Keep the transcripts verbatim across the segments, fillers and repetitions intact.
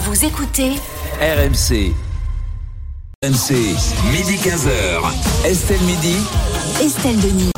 Vous écoutez R M C. R M C, midi quinze heures. Estelle Midi. Estelle Denis.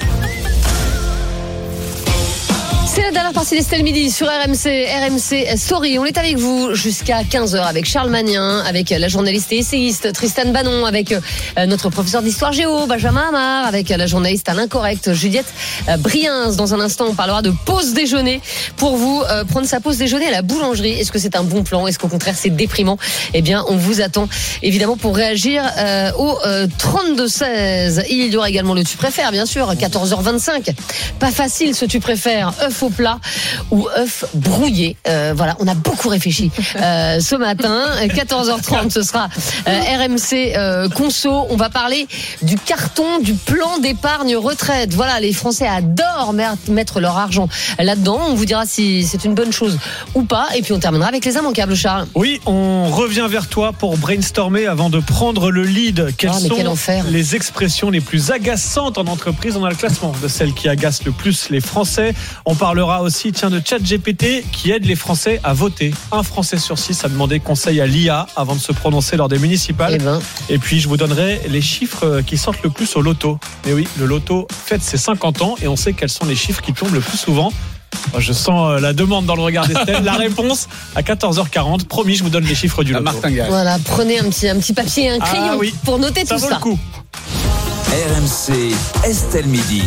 C'est la dernière partie d'Estelle Midi sur R M C, R M C Story. On est avec vous jusqu'à quinze heures avec Charles Magnin, avec la journaliste et essayiste Tristan Banon, avec notre professeur d'histoire géo Benjamin Amar, avec la journaliste à l'incorrect Juliette Briens. Dans un instant, on parlera de pause déjeuner pour vous. Euh, prendre sa pause déjeuner à la boulangerie. Est-ce que c'est un bon plan? Est-ce qu'au contraire c'est déprimant? Eh bien, on vous attend évidemment pour réagir euh, au euh, trente-deux seize. Il y aura également le tu préfères, bien sûr, quatorze heures vingt-cinq. Pas facile ce tu préfères. Œuf au plat ou œuf brouillé. Euh, voilà, on a beaucoup réfléchi euh, ce matin. quatorze heures trente, ce sera euh, R M C euh, Conso. On va parler du carton du plan d'épargne retraite. Voilà, les Français adorent mettre leur argent là-dedans. On vous dira si c'est une bonne chose ou pas. Et puis on terminera avec les immanquables, Charles. Oui, on revient vers toi pour brainstormer avant de prendre le lead. Quelles oh, sont les expressions les plus agaçantes en entreprise? On a le classement de celles qui agacent le plus les Français. On parlera aussi tiens, de ChatGPT qui aide les Français à voter. Un Français sur six a demandé conseil à l'I A avant de se prononcer lors des municipales. Eh ben. Et puis je vous donnerai les chiffres qui sortent le plus au loto. Et oui, le loto fête ses cinquante ans et on sait quels sont les chiffres qui tombent le plus souvent. Je sens la demande dans le regard d'Estelle. La réponse à quatorze heures quarante. Promis, je vous donne les chiffres du loto. Voilà, prenez un petit, un petit papier et un crayon ah, oui. pour noter ça tout vaut ça. Le coup. R M C, Estelle Midi.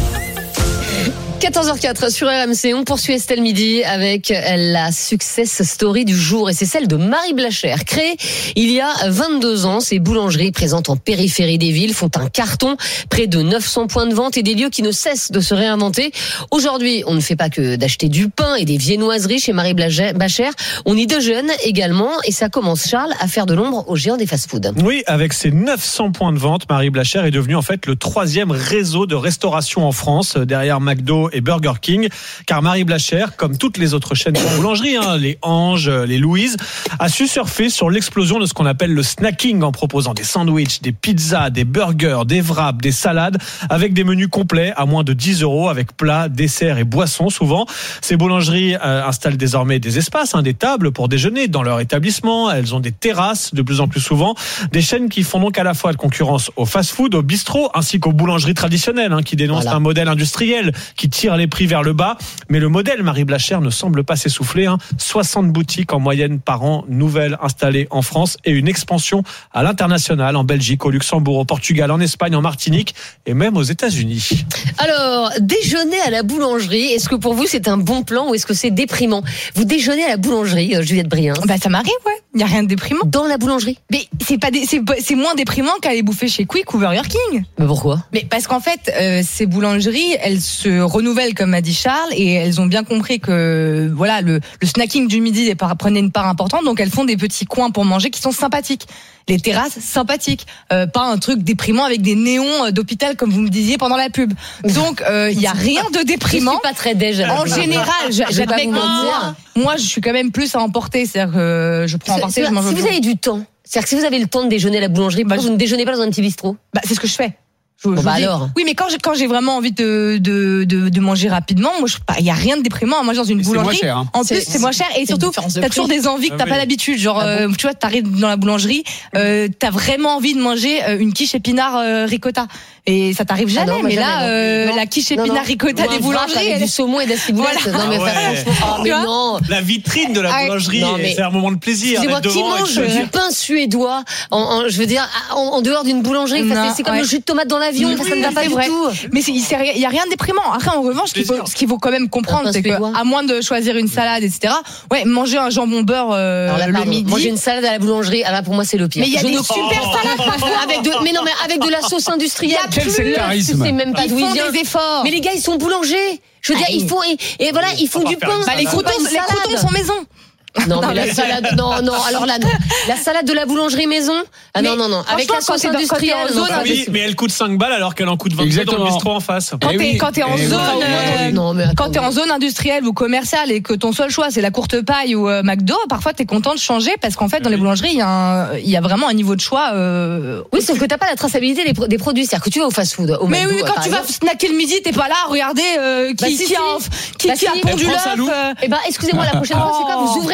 quatorze heures quatre sur R M C, on poursuit Estelle Midi avec la success story du jour et c'est celle de Marie Blacher. Créée il y a vingt-deux ans, ces boulangeries présentes en périphérie des villes font un carton, près de neuf cents points de vente et des lieux qui ne cessent de se réinventer. Aujourd'hui, on ne fait pas que d'acheter du pain et des viennoiseries chez Marie Blacher, on y déjeune également et ça commence, Charles, à faire de l'ombre aux géants des fast-food. Oui, avec ses neuf cents points de vente, Marie Blacher est devenue en fait le troisième réseau de restauration en France, derrière McDo et Burger King, car Marie Blacher, comme toutes les autres chaînes de boulangerie, hein, les Anges, les Louise, a su surfer sur l'explosion de ce qu'on appelle le snacking en proposant des sandwichs, des pizzas, des burgers, des wraps, des salades, avec des menus complets à moins de dix euros, avec plats, desserts et boissons souvent. Ces boulangeries euh, installent désormais des espaces, hein, des tables pour déjeuner dans leur établissement. Elles ont des terrasses de plus en plus souvent. Des chaînes qui font donc à la fois de concurrence au fast-food, au bistrot, ainsi qu'aux boulangeries traditionnelles, hein, qui dénoncent voilà. un modèle industriel qui tire les prix vers le bas. Mais le modèle Marie Blacher ne semble pas s'essouffler. Hein. soixante boutiques en moyenne par an, nouvelles installées en France et une expansion à l'international, en Belgique, au Luxembourg, au Portugal, en Espagne, en Martinique et même aux États-Unis. Alors, déjeuner à la boulangerie, est-ce que pour vous c'est un bon plan ou est-ce que c'est déprimant? Vous déjeunez à la boulangerie, Juliette Briens? Bah ça m'arrive, ouais. Il n'y a rien de déprimant. Dans la boulangerie? Mais c'est pas des, c'est, c'est moins déprimant qu'aller bouffer chez Quick ou Burger King. Mais pourquoi? Mais parce qu'en fait, euh, ces boulangeries, elles se renouvellent comme a dit Charles et elles ont bien compris que voilà le, le snacking du midi prenait une part importante, donc elles font des petits coins pour manger qui sont sympathiques. Les terrasses sympathiques, euh, pas un truc déprimant avec des néons d'hôpital comme vous me disiez pendant la pub. Donc il euh, y a rien de déprimant. Je suis pas très déj. En général, j'admets que moi, moi je suis quand même plus à emporter, c'est-à-dire que je prends à emporter, je mange. Si vous avez du temps, c'est-à-dire que si vous avez le temps de déjeuner à la boulangerie, bah, vous ne déjeunez pas dans un petit bistrot? Bah c'est ce que je fais. Je, bon je bah dis, alors. Oui, mais quand j'ai, quand j'ai vraiment envie de, de, de, de manger rapidement, moi, il y a rien de déprimant à manger dans une et boulangerie. C'est moins cher, hein. En plus, c'est, c'est moins cher et surtout, t'as toujours des envies que t'as ah oui. pas d'habitude. Genre, ah bon euh, tu vois, t'arrives dans la boulangerie, euh, t'as vraiment envie de manger euh, une quiche épinard euh, ricotta. Et ça t'arrive jamais, ah non, mais jamais, là, euh, la quiche épinard non, non. ricotta non, des boulangeries, elle... du saumon et de la ciboulette. Voilà. Non mais ah ouais. franchement, oh, mais non. La vitrine de la boulangerie, non, mais... c'est un moment de plaisir. Excusez-moi, qui mange du pain suédois en, en, je veux dire, en, en dehors d'une boulangerie, non, c'est, c'est comme ouais. le jus de tomate dans l'avion, oui, ça ne va pas du vrai. tout. Mais il y a rien de déprimant. Après, en revanche, ce qu'il faut, ce qu'il faut quand même comprendre, c'est que à moins de choisir une salade, et cetera. Ouais, manger un jambon beurre euh, là, le midi. Manger une salade à la boulangerie, alors pour moi c'est le pire. Mais il y a des super salades avec de, mais non mais avec de la sauce industrielle. Quel sectarisme. C'est même pas d'où il vient. Des efforts. Mais les gars, ils sont boulangers. Je veux dire, ils font et, et voilà, ils font du pain. Bah, les croutons, les croutons sont maison. Non, mais la salade, non, non, alors là, non. La salade de la boulangerie maison, ah non, non, non, avec la sauce industrielle. Non, ah oui, mais elle coûte cinq balles alors qu'elle en coûte vingt-sept dans le bistrot en face. Quand, eh t'es, oui. quand t'es en eh zone, oui. euh, non, mais quand t'es en zone industrielle ou commerciale et que ton seul choix c'est la courte paille ou euh, McDo, parfois t'es content de changer parce qu'en fait dans les boulangeries il y a un, il y a vraiment un niveau de choix. Euh, oui, sauf que t'as pas la traçabilité des, des produits, c'est-à-dire que tu vas au fast-food, au mais McDo, oui, quand tu vas snacker le midi, t'es pas là, regardez euh, qui, bah, si, qui, si. A, qui, bah, qui si. a pondu l'œuf. Eh ben, excusez-moi, la prochaine fois, c'est quoi? Vous ouvrez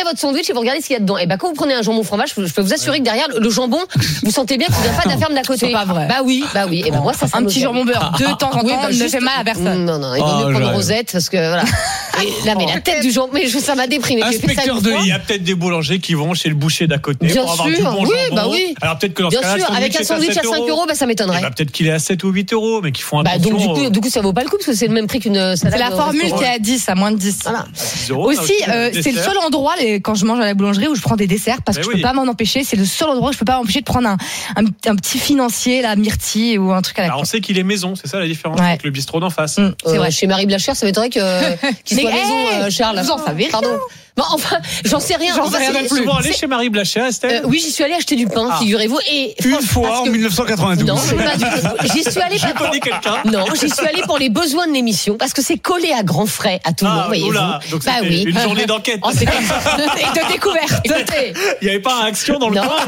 votre sandwich et vous regardez ce qu'il y a dedans. Et bah quand vous prenez un jambon fromage, je peux vous assurer que derrière le jambon, vous sentez bien qu'il vient pas de la ferme d'à côté. C'est pas vrai. Bah oui, bah oui. Et ben moi ça, ça un petit jambon beurre de temps en temps oui, bah, ne juste... fait mal à personne. Non non, il vaut mieux prendre Rosette parce que voilà. Et là mais la tête du jambon, mais ça m'a déprimé. Inspecteur de il y a peut-être des boulangers qui vont chez le boucher d'à côté bien pour avoir sûr, du bon oui, jambon. Bah oui. Alors peut-être que dans ce bien cas-là, sûr, avec un sandwich à cinq euros, bah ça m'étonnerait. Bah, peut-être qu'il est à sept ou huit euros, mais qu'ils font bah, attention. donc du coup, du coup ça vaut pas le coup parce que c'est le même prix qu'une salade. C'est la formule qui est à dix, à moins de dix. Voilà. Aussi, euh, c'est le seul endroit les, quand je mange à la boulangerie où je prends des desserts parce que mais je oui. peux pas m'en empêcher. C'est le seul endroit où je peux pas m'empêcher de prendre un, un, un petit financier, la myrtille ou un truc à la. Alors, on sait qu'il est maison, c'est ça la différence ouais. avec le bistrot d'en face. Mmh, c'est euh, vrai. Chez Marie Blachère, ça m'étonnerait que qu'il soit hey, maison, euh, Charles. Vous en savez Pardon. Bon, enfin, j'en sais rien. J'en sais rien non plus. Souvent allé chez Marie Blachère, Estelle. Euh, oui, j'y suis allée acheter du pain, ah. figurez-vous. Et une fois en que... dix-neuf cent quatre-vingt-douze. Non, pas du tout. J'y suis allée. Je connais quelqu'un. Non, j'y suis allée pour les besoins de l'émission parce que c'est collé à grands frais à tout le ah, monde. Voyez-vous. Donc bah oui. Une journée d'enquête. Oh, c'est comme ça. Et de découverte. Écoutez, il n'y avait pas un Action dans le coin.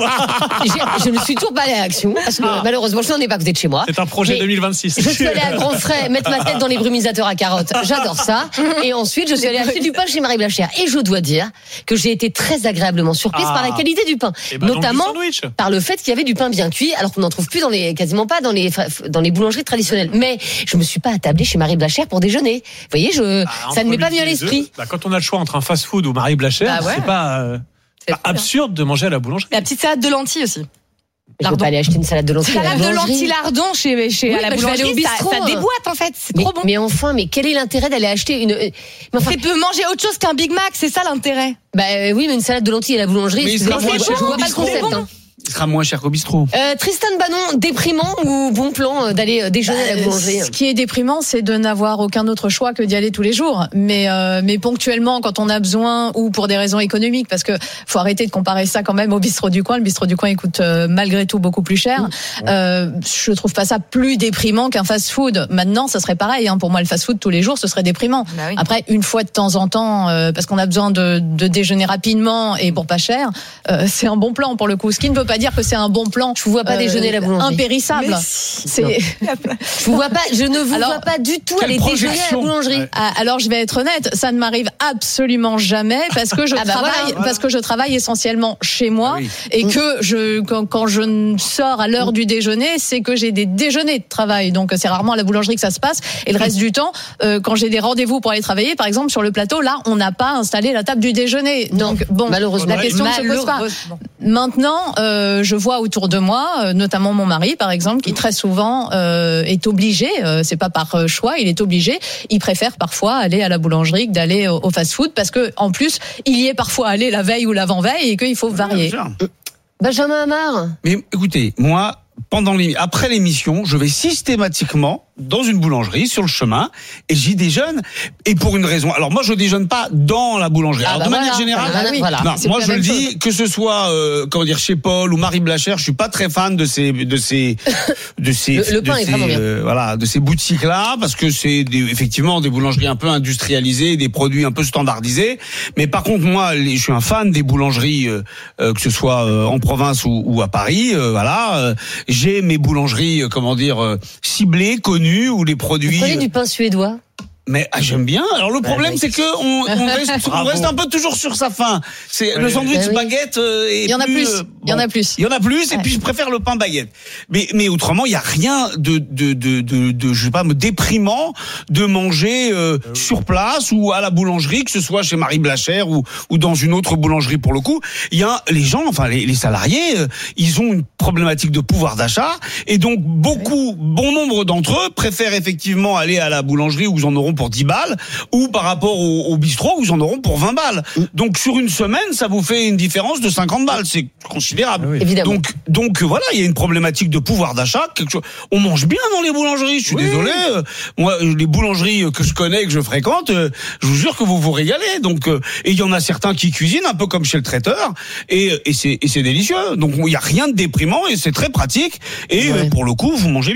Je ne suis toujours pas allée à Action parce que ah. malheureusement, je n'en ai pas à côté de chez moi. C'est un projet mais deux mille vingt-six. Je suis allée à grands frais mettre ma tête dans les brumisateurs à carottes. J'adore ça. Et ensuite, je suis allée acheter du pain chez Marie Blachère. Et je dois dire que j'ai été très agréablement surprise ah. par la qualité du pain, ben notamment par le fait qu'il y avait du pain bien cuit, alors qu'on n'en trouve plus dans les, quasiment pas dans les, dans les boulangeries traditionnelles. Mais je me suis pas attablée chez Marie Blachère pour déjeuner. Vous voyez, je, bah, ça ne m'est pas venu à l'esprit. Bah, quand on a le choix entre un fast-food ou Marie Blachère, bah ouais. c'est pas, euh, c'est pas absurde de manger à la boulangerie. La petite salade de lentilles aussi. Je ne vais pas aller acheter une salade de lentilles. Salade de lentilles lardon chez, chez oui, à la bah, boulangerie, au bistrot, ça, ça déboîte en fait. C'est mais, trop bon. Mais enfin, mais quel est l'intérêt d'aller acheter une mais enfin, tu peux manger autre chose qu'un Big Mac, c'est ça l'intérêt. Bah euh, oui, mais une salade de lentilles à la boulangerie, mais c'est je, je vois pas le concept. Bon. Hein. Il sera moins cher qu'au bistrot. Euh, Tristan Banon, déprimant ou bon plan d'aller déjeuner bah, à la boulangerie? Ce qui est déprimant, c'est de n'avoir aucun autre choix que d'y aller tous les jours. Mais, euh, mais ponctuellement, quand on a besoin ou pour des raisons économiques, parce que faut arrêter de comparer ça quand même au bistrot du coin. Le bistrot du coin, il coûte euh, malgré tout beaucoup plus cher. Mmh. Euh, je trouve pas ça plus déprimant qu'un fast-food. Maintenant, ça serait pareil. Hein. Pour moi, le fast-food tous les jours, ce serait déprimant. Bah oui. Après, une fois de temps en temps, euh, parce qu'on a besoin de, de déjeuner rapidement et pour pas cher, euh, c'est un bon plan pour le coup. Ce qui ne veut pas dire que c'est un bon plan. Je vous vois pas euh, déjeuner à la boulangerie. Impérissable. Si. C'est. Je vous vois pas. Je ne vous alors, vois pas du tout aller déjeuner à la boulangerie. Ouais. Alors je vais être honnête, ça ne m'arrive absolument jamais parce que je ah bah travaille, voilà, voilà. parce que je travaille essentiellement chez moi ah oui. et mmh. que je quand, quand je sors à l'heure mmh. du déjeuner, c'est que j'ai des déjeuners de travail. Donc c'est rarement à la boulangerie que ça se passe. Et le reste du temps, euh, quand j'ai des rendez-vous pour aller travailler, par exemple sur le plateau, là, on n'a pas installé la table du déjeuner. Donc bon, malheureusement, la question ne se pose pas. Maintenant, euh, je vois autour de moi, euh, notamment mon mari, par exemple, qui très souvent euh, est obligé, euh, c'est pas par choix, il est obligé, il préfère parfois aller à la boulangerie que d'aller au, au fast-food, parce que en plus, il y est parfois allé la veille ou l'avant-veille et qu'il faut varier. Benjamin Amar. Mais écoutez, moi, pendant les, après l'émission, je vais systématiquement dans une boulangerie sur le chemin et j'y déjeune, et pour une raison. Alors moi je déjeune pas dans la boulangerie. Ah Alors bah de voilà, manière générale, bah oui, voilà. non, moi je le dis chose. Que ce soit euh, comment dire chez Paul ou Marie Blachère, je suis pas très fan de ces de ces de ces le, le de pain ces, est vraiment bien. Euh, voilà, de ces boutiques là, parce que c'est des, effectivement des boulangeries un peu industrialisées, des produits un peu standardisés. Mais par contre moi les, je suis un fan des boulangeries euh, euh, que ce soit euh, en province ou, ou à Paris. Euh, voilà, euh, j'ai mes boulangeries euh, comment dire euh, ciblées, connues, où les produits. Vous prenez du pain suédois? Mais ah, j'aime bien. Alors le problème bah, c'est que on, on, reste, on reste un peu toujours sur sa faim. C'est ouais, le sandwich bah, oui. baguette. Euh, il y en a plus. Euh, bon, il y en a plus. Il y en a plus. Ouais. Et puis je préfère le pain baguette. Mais mais autrement il y a rien de de de de, de je sais pas me déprimant de manger euh, ah oui. sur place ou à la boulangerie, que ce soit chez Marie Blachère ou ou dans une autre boulangerie pour le coup. Il y a les gens, enfin les, les salariés, euh, ils ont une problématique de pouvoir d'achat et donc beaucoup, oui. bon nombre d'entre eux préfèrent effectivement aller à la boulangerie où ils en auront pour dix balles, ou par rapport au, au bistrot où ils en auront pour vingt balles. Donc sur une semaine, ça vous fait une différence de cinquante balles. C'est considérable. Oui. Évidemment. Donc, donc voilà, il y a une problématique de pouvoir d'achat. Quelque chose. On mange bien dans les boulangeries. Je suis oui. désolé. Euh, moi, les boulangeries que je connais, que je fréquente, euh, je vous jure que vous vous régalez. Donc, euh, et il y en a certains qui cuisinent un peu comme chez le traiteur, et, et c'est et c'est délicieux. Donc il y a rien de déprimant et c'est très pratique. Et ouais. euh, pour le coup, vous mangez bien.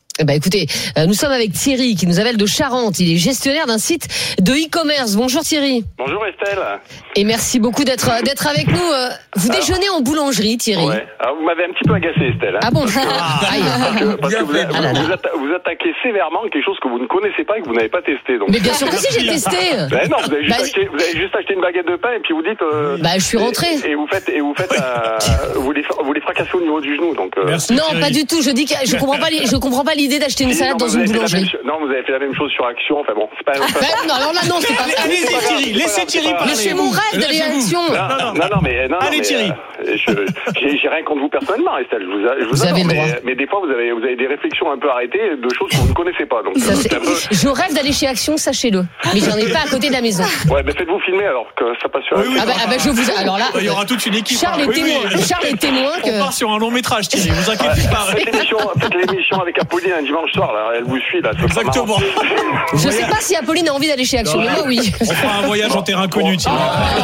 Eh ben écoutez, euh, nous sommes avec Thierry qui nous appelle de Charente. Il est gestionnaire d'un site de e-commerce. Bonjour Thierry. Bonjour Estelle. Et merci beaucoup d'être d'être avec nous. Vous Alors, déjeunez en boulangerie, Thierry. Ouais. Alors, vous m'avez un petit peu agacé, Estelle. Hein, Ah bon parce que, Aïe. parce que, parce que vous, Bien vous, fait. vous, atta- vous attaquez sévèrement quelque chose que vous ne connaissez pas et que vous n'avez pas testé. Donc. Mais bien sûr que si, j'ai testé. Ben non, vous avez, juste Bah, acheté, vous avez juste acheté une baguette de pain et puis vous dites. Euh, Bah, je suis rentré. Et, et vous faites, et vous faites, euh, vous les, vous les fracassez au niveau du genou. Donc. Euh, Merci. Non, Thierry. pas du tout. Je dis que je comprends pas. li- Je comprends pas l'idée d'acheter une si, salade non, dans vous une avez fait la boulangerie. même cho- Non, vous avez fait la même chose sur Action. Enfin bon, c'est pas. c'est pas- Ben, non, alors là, non, c'est pas ça. Allez-y Thierry, laissez Thierry parler. Mais c'est mon rêve d'aller à Action. Non, non, non, non, mais non, Allez, mais, Thierry. euh, je- j'ai, j'ai rien contre vous personnellement, Estelle. Je vous, a- je vous, Vous adore, avez le mais, droit. mais des fois, vous avez, vous avez des réflexions un peu arrêtées de choses que vous ne connaissez pas. Donc, Ça, euh, c'est- c'est un peu. Je rêve d'aller chez Action, sachez-le. Mais j'en ai pas à côté de la maison. Ouais, mais faites-vous filmer alors que ça passe sur. Oui, oui. Ah bah, ah bah, je vous. Alors là, Il y aura toute une équipe. Charles hein. est Oui, témoin. oui. Charles est témoin On que. part sur un long métrage, Thierry. Vous inquiétez pas. Faites l'émission, faites l'émission avec Apolline un dimanche soir, là. Elle vous suit, là. C'est Exactement. Je sais pas si Apolline a envie d'aller chez Action, mais moi oui. On fera un voyage en terrain connu, Thierry.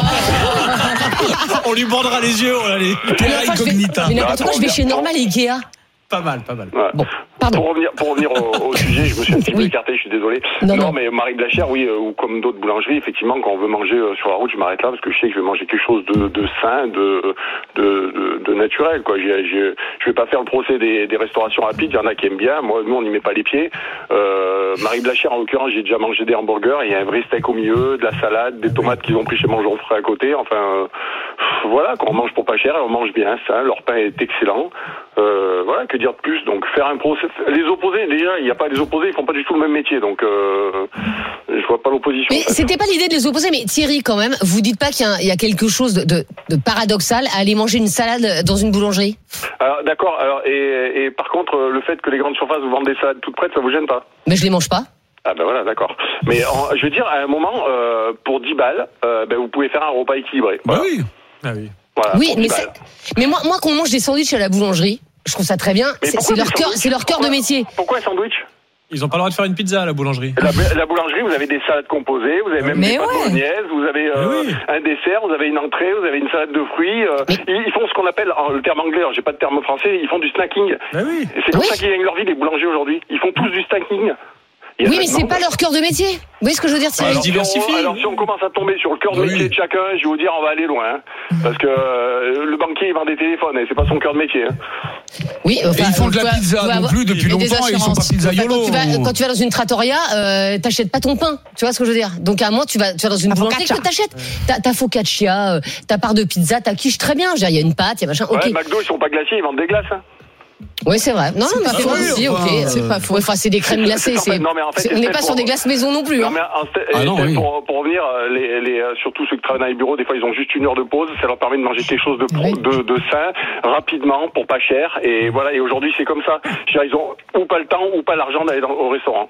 On lui bandera les yeux. On a les... Mais enfin, je vais- incognita. mais n'importe quoi, je vais chez Normal et Ikea. Pas mal, pas mal. Ouais. Bon, pardon. Pour revenir, pour revenir au, au sujet, je me suis un petit peu Oui. écarté, je suis désolé. Non, non. mais Marie Blachère, oui, euh, ou comme d'autres boulangeries, effectivement, quand on veut manger euh, sur la route, je m'arrête là parce que je sais que je vais manger quelque chose de, de sain, de, de, de, de naturel, quoi. J'ai, j'ai, je vais pas faire le procès des, des restaurations rapides. Il y en a qui aiment bien. Moi, nous, on n'y met pas les pieds. Euh, Marie Blachère, en l'occurrence, j'ai déjà mangé des hamburgers. Il y a un vrai steak au milieu, de la salade, des tomates qu'ils ont pris chez Mangeon Frais à côté. Enfin, euh, voilà, quand on mange pour pas cher, on mange bien, sain. Leur pain est excellent. Euh, voilà, que dire de plus? Donc faire un procès, les opposés, déjà, il n'y a pas les opposés, ils font pas du tout le même métier, donc euh, je vois pas l'opposition. Mais c'était pas l'idée de les opposer, mais Thierry, quand même, vous dites pas qu'il y a, il y a quelque chose de, de, de paradoxal à aller manger une salade dans une boulangerie? Alors d'accord, alors et, et par contre, le fait que les grandes surfaces vous vendent des salades toutes prêtes, ça vous gêne pas? Mais je les mange pas. Ah ben voilà, d'accord. Mais en, je veux dire, à un moment, euh, pour dix balles, euh, ben vous pouvez faire un repas équilibré. Bah Voilà. oui. Ah oui. Voilà, Oui, pour mais dix c'est- balles. mais moi, moi, qu'on mange des sandwichs à la boulangerie, je trouve ça très bien. Mais C'est pourquoi c'est leur des cœur, sandwichs c'est leur cœur de Pourquoi- métier. Pourquoi un sandwich? Ils ont pas le droit de faire une pizza à la boulangerie. La, la boulangerie, vous avez des salades composées, vous avez même Mais des pâtes ouais. bolognaises, vous avez euh, Mais oui. un dessert, vous avez une entrée, vous avez une salade de fruits. euh, ils, ils font ce qu'on appelle, en, le terme anglais, alors j'ai pas de terme français, ils font du snacking. Bah oui. Et c'est comme Oui. ça qu'ils gagnent leur vie, les boulangers aujourd'hui. Ils font tous du snacking. Il y a Oui, mais maintenant- c'est pas leur cœur de métier. Vous voyez ce que je veux dire, Thierry? alors, si on, diversifie. alors si on commence à tomber sur le cœur de Oui. métier de chacun, je vais vous dire, on va aller loin. hein. Parce que euh, le banquier, il vend des téléphones et c'est pas son cœur de métier. hein. Oui, Et ils font de la tu vas- pizza tu vas non avoir- plus depuis et des longtemps et ils sont pas assurances. pizzaiolos. Quand tu, vas, quand tu vas dans une trattoria, euh, t'achètes pas ton pain. Tu vois ce que je veux dire? Donc à un moment, tu vas, tu vas dans une Ta boulangerie focaccia. que t'achètes. Ta, ta focaccia, euh, ta part de pizza, ta quiche, très bien. Je veux dire, il y a une pâte, il y a machin. Ok. Ouais, McDo, ils sont pas glaciers, ils vendent des glaces. hein. Oui, c'est vrai. Non, non, mais pas c'est faux, vrai aussi. enfin, Ok. C'est pas faux. Ouais, enfin, c'est des crèmes glacées. C'est en fait- c'est- non, mais en fait, c'est- on n'est Estelle, pas sur pour- des glaces maison non plus. Non, Hein. mais en- Ah non, Estelle, oui. pour, pour revenir, euh, les, les, euh, surtout ceux qui travaillent dans les bureaux, des fois ils ont juste une heure de pause, ça leur permet de manger quelque chose de, pro, Oui. de, de sain, rapidement, pour pas cher, et voilà, et aujourd'hui c'est comme ça. Je veux dire, ils ont ou pas le temps ou pas l'argent d'aller dans- au restaurant.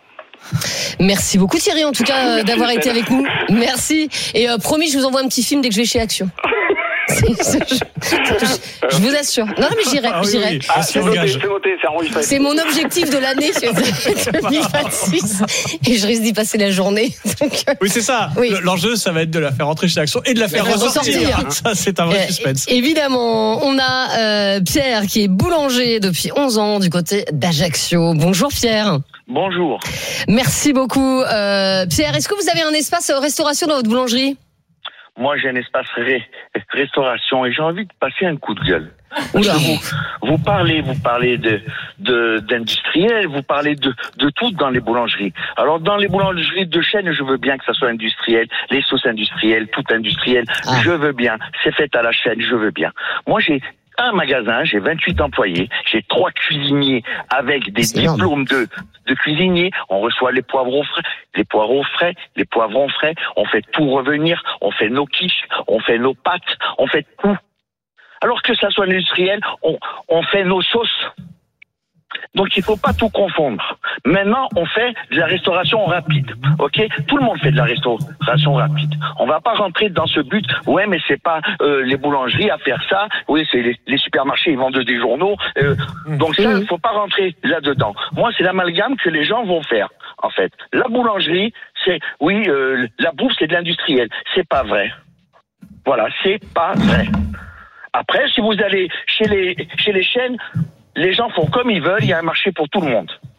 Merci beaucoup Thierry, en tout cas, euh, Merci, d'avoir été Estelle. avec nous. Merci. Et euh, promis, je vous envoie un petit film dès que je vais chez Action. C'est- c'est- je, je- je vous assure. Non, mais j'irai, Ah oui, j'irai. oui. Ah, On c'est s'y noté, engage. c'est noté, c'est enregistré. C'est mon objectif de l'année deux mille vingt-six et je risque d'y passer la journée. Donc, euh, Oui, c'est ça. Oui. Le- L'enjeu, ça va être de la faire rentrer chez Action et de la faire faire ressortir. ressortir. Ça, c'est un vrai euh, suspense. évidemment, on a euh, Pierre qui est boulanger depuis onze ans du côté d'Ajaccio. Bonjour Pierre. Bonjour. Merci beaucoup. Euh, Pierre, est-ce que vous avez un espace euh, restauration dans votre boulangerie? Moi, j'ai un espace ré- restauration et j'ai envie de passer un coup de gueule. Oula. Vous, vous parlez, vous parlez de, de, d'industriel, vous parlez de, de tout dans les boulangeries. Alors, dans les boulangeries de chaîne, je veux bien que ça soit industriel, les sauces industrielles, tout industriel, Ah. je veux bien. C'est fait à la chaîne, je veux bien. Moi, j'ai un magasin, j'ai vingt-huit employés, j'ai trois cuisiniers avec des C'est énorme. diplômes de, de cuisiniers. On reçoit les poivrons frais, les poivrons frais, les poivrons frais. On fait tout revenir. On fait nos quiches, on fait nos pâtes, on fait tout. Alors que ça soit industriel, on, on fait nos sauces. Donc il faut pas tout confondre. Maintenant, on fait de la restauration rapide, ok? Tout le monde fait de la restauration rapide. On va pas rentrer dans ce but. Ouais, mais c'est pas euh, les boulangeries à faire ça. Oui, c'est les, les supermarchés, ils vendent des journaux. Euh, donc ça, il faut pas rentrer là-dedans. Moi, c'est l'amalgame que les gens vont faire. En fait, la boulangerie, c'est oui, euh, la bouffe, c'est de l'industriel. C'est pas vrai. Voilà, c'est pas vrai. Après, si vous allez chez les chez les chaînes, les gens font comme ils veulent, il y a un marché pour tout le monde.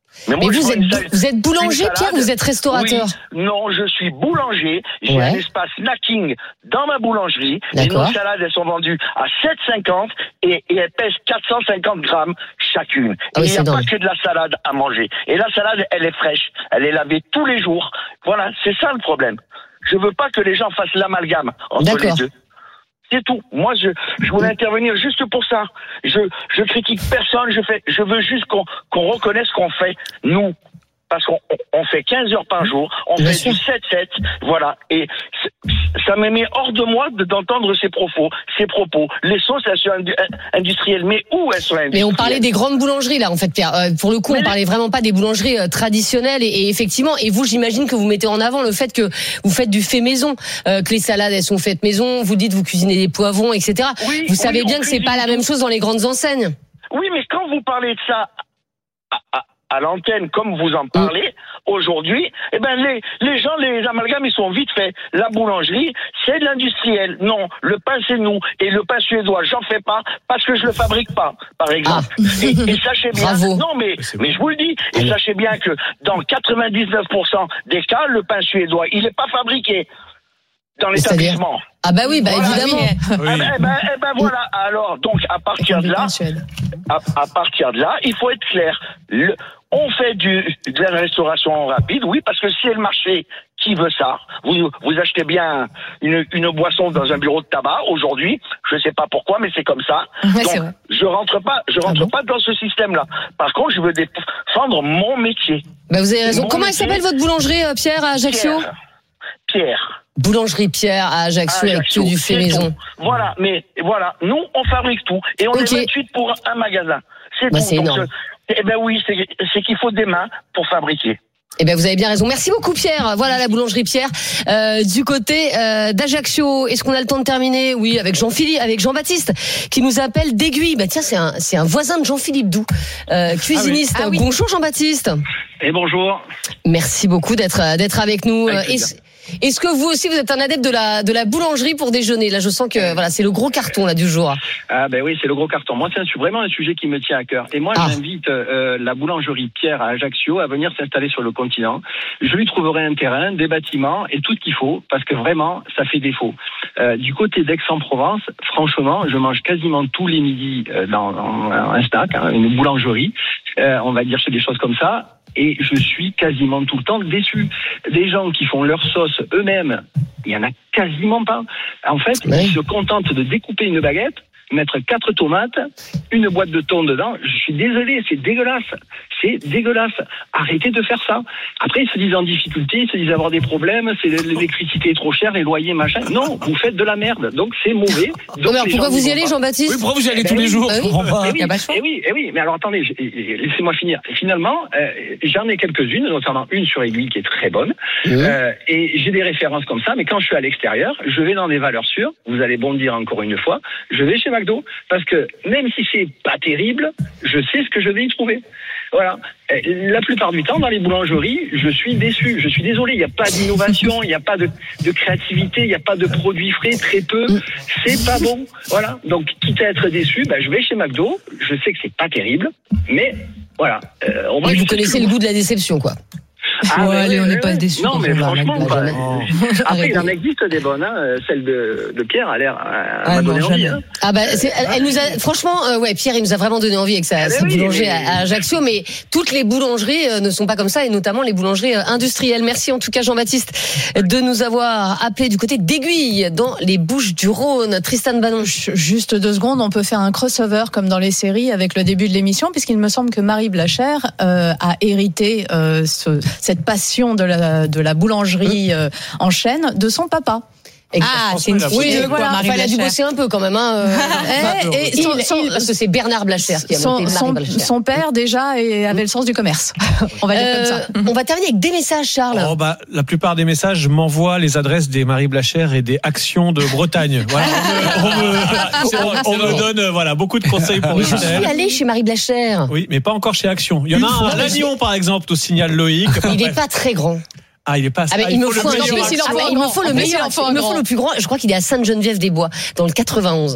Mais, moi, Mais je vous prends êtes, une bou- salade- vous êtes boulanger, une Pierre, salade. ou vous êtes restaurateur? Oui, non, je suis boulanger. J'ai Ouais. un espace snacking dans ma boulangerie. Et D'accord. nos salades, elles sont vendues à sept cinquante et, et elles pèsent quatre cent cinquante grammes chacune. Ah oui, et il n'y c'est a pas énorme. que de la salade à manger. Et la salade, elle est fraîche. Elle est lavée tous les jours. Voilà, c'est ça le problème. Je veux pas que les gens fassent l'amalgame entre les D'accord. deux. C'est tout. Moi, je, je voulais intervenir juste pour ça. Je, je critique personne. Je fais, je veux juste qu'on, qu'on reconnaisse qu'on fait, nous. Parce qu'on on fait quinze heures par jour, on Bien fait sûr. du sept sept, voilà. Et c- ça me met hors de moi de- d'entendre ces propos, ces propos. Les sauces, elles sont indu- industrielles, mais où elles sont industrielles? Mais on parlait des grandes boulangeries là, en fait, Pierre. Euh, pour le coup, Mais on les- parlait vraiment pas des boulangeries euh, traditionnelles. Et, et effectivement, et vous, j'imagine que vous mettez en avant le fait que vous faites du fait maison, euh, que les salades elles sont faites maison. Vous dites vous cuisinez des poivrons, et cetera. Oui, vous savez oui, bien on que c'est pas cuisine la même chose dans les grandes enseignes. Oui, mais quand vous parlez de ça à, à, à l'antenne, comme vous en parlez aujourd'hui, eh ben les les gens, les amalgames, ils sont vite faits. La boulangerie, c'est de l'industriel. Non, le pain, c'est nous. Et le pain suédois, j'en fais pas parce que je le fabrique pas, par exemple. Et, et sachez bien, Bravo. non mais mais je vous le dis, et sachez bien que dans quatre-vingt-dix-neuf pour cent des cas, le pain suédois, il est pas fabriqué dans C'est-à-dire l'établissement. Ah bah oui, bah Voilà, évidemment. Eh ben, eh ben, eh ben voilà. Alors, donc, à partir de là, En Suède. à, à partir de là, il faut être clair. Le, on fait du, de la restauration rapide, oui, parce que c'est le marché qui veut ça. Vous, vous achetez bien une, une boisson dans un bureau de tabac aujourd'hui. Je sais pas pourquoi, mais c'est comme ça. Ouais, Donc, c'est vrai. je rentre pas, je rentre Ah bon pas dans ce système-là. Par contre, je veux défendre mon métier. Bah vous avez raison. Mon Comment elle métier, s'appelle votre boulangerie, euh, Pierre, à Ajaccio? Pierre. Pierre. Boulangerie Pierre à Ajaccio, avec Ajaccio, que du fait c'est maison. tout. Voilà, mais voilà, nous on fabrique tout et on Ok. est vingt-huit pour un magasin. C'est Bah, tout. c'est Donc, énorme. je- eh ben oui, c'est c'est qu'il faut des mains pour fabriquer. Eh ben vous avez bien raison. Merci beaucoup Pierre. Voilà la boulangerie Pierre euh, du côté euh, d'Ajaccio. Est-ce qu'on a le temps de terminer? Oui, avec Jean-Philippe, avec Jean-Baptiste qui nous appelle d'Aiguille. Bah tiens, c'est un c'est un voisin de Jean-Philippe Doux, euh, cuisiniste. Ah oui. Bonjour Jean-Baptiste. Et bonjour. Merci beaucoup d'être euh, d'être avec nous. Avec Euh, plaisir. Est-ce est-ce que vous aussi vous êtes un adepte de la de la boulangerie pour déjeuner? Là, je sens que voilà, c'est le gros carton là du jour. Ah ben oui, c'est le gros carton. Moi, c'est un- vraiment un sujet qui me tient à cœur. Et moi, Ah. j'invite euh, la boulangerie Pierre à Ajaccio à venir s'installer sur le continent. Je lui trouverai un terrain, des bâtiments et tout ce qu'il faut, parce que vraiment, ça fait défaut. Euh, du côté d'Aix-en-Provence, franchement, je mange quasiment tous les midis euh, dans, dans un snack, hein, une boulangerie. Euh, on va dire c'est des choses comme ça. Et je suis quasiment tout le temps déçu. Des gens qui font leur sauce eux-mêmes, il y en a quasiment pas. En fait, Ouais. ils se contentent de découper une baguette, mettre quatre tomates, une boîte de thon dedans. Je suis désolé, c'est dégueulasse. C'est dégueulasse. Arrêtez de faire ça. Après, ils se disent en difficulté, ils se disent avoir des problèmes, c'est l'électricité est trop chère, les loyers, machin. Non, vous faites de la merde. Donc c'est mauvais. Donc, Oh, mais alors, les pourquoi gens vous n'y y vont allez pas. Jean-Baptiste? Oui, pourquoi vous y allez Eh tous ben les oui, jours? bah Je oui. comprends pas. Eh Y a oui, pas le choix. eh oui, eh oui, mais alors attendez, je- eh, laissez-moi finir. Finalement, euh, j'en ai quelques-unes, notamment une sur Aiguille qui est très bonne, euh, et j'ai des références comme ça, mais quand je suis à l'extérieur, je vais dans des valeurs sûres, vous allez bondir encore une fois, je vais chez McDo, parce que même si c'est pas terrible, je sais ce que je vais y trouver. Voilà. Euh, La plupart du temps, dans les boulangeries, je suis déçu. Je suis désolé, il n'y a pas d'innovation, il n'y a pas de, de créativité, il n'y a pas de produits frais, très peu. C'est pas bon. Voilà. Donc, quitte à être déçu, ben, je vais chez McDo. Je sais que c'est pas terrible, mais voilà. Euh, au moins, Et je vous sais connaissez ce que- le goût de la déception, quoi. Ah, Ouais, ben allez, oui, on n'est oui, pas oui. déçus Non, quand mais on va à franchement, McDo, bah, jamais. après, Arrêtez. il en existe des bonnes. Hein. Celle de, de Pierre a l'air à, Ah, m'a non, donné envie. jamais. Hein. Ah bah c'est- elle, elle nous a franchement euh, ouais Pierre il nous a vraiment donné envie avec sa, Ah, sa mais oui, boulangerie mais- à, à Ajaccio, mais toutes les boulangeries euh, ne sont pas comme ça, et notamment les boulangeries euh, industrielles. Merci en tout cas Jean-Baptiste de nous avoir appelé du côté d'Aiguille dans les Bouches-du-Rhône. Tristan Bannon. Juste deux secondes, on peut faire un crossover comme dans les séries avec le début de l'émission, puisqu'il me semble que Marie Blachère euh, a hérité euh, ce, cette passion de la, de la boulangerie euh, en chaîne de son papa. Ah, c'est une Oui, fille, voilà, quoi, Marie enfin, elle a dû Blachère. bosser un peu quand même. Hein, euh, Eh, et il, son- son- il, parce que c'est Bernard Blacher qui a monté Son, Marie son, Blachère. son père déjà et avait le sens du commerce. On va dire comme ça. Euh, on va terminer avec des messages, Charles. Oh bah, la plupart des messages m'envoient les adresses des Marie Blachère et des Actions de Bretagne. Voilà, on me, on me- on me donne euh, voilà, beaucoup de conseils pour Mais je suis Isabelle. allée chez Marie Blachère. Oui, mais pas encore chez Action. Il y en Une a un fois, à mais Lannion, par exemple, au signal Loïc. Enfin, Il n'est bref. pas très grand. Ah, il est pas. Ah, mais ah, il, me faut, le un meilleur grand. plus, il en Ah, faut mais un il me grand. faut le En plus, il meilleur. en faut un Il me faut grand. le plus grand. Je crois qu'il est à Sainte-Geneviève-des-Bois, dans le quatre-vingt-onze.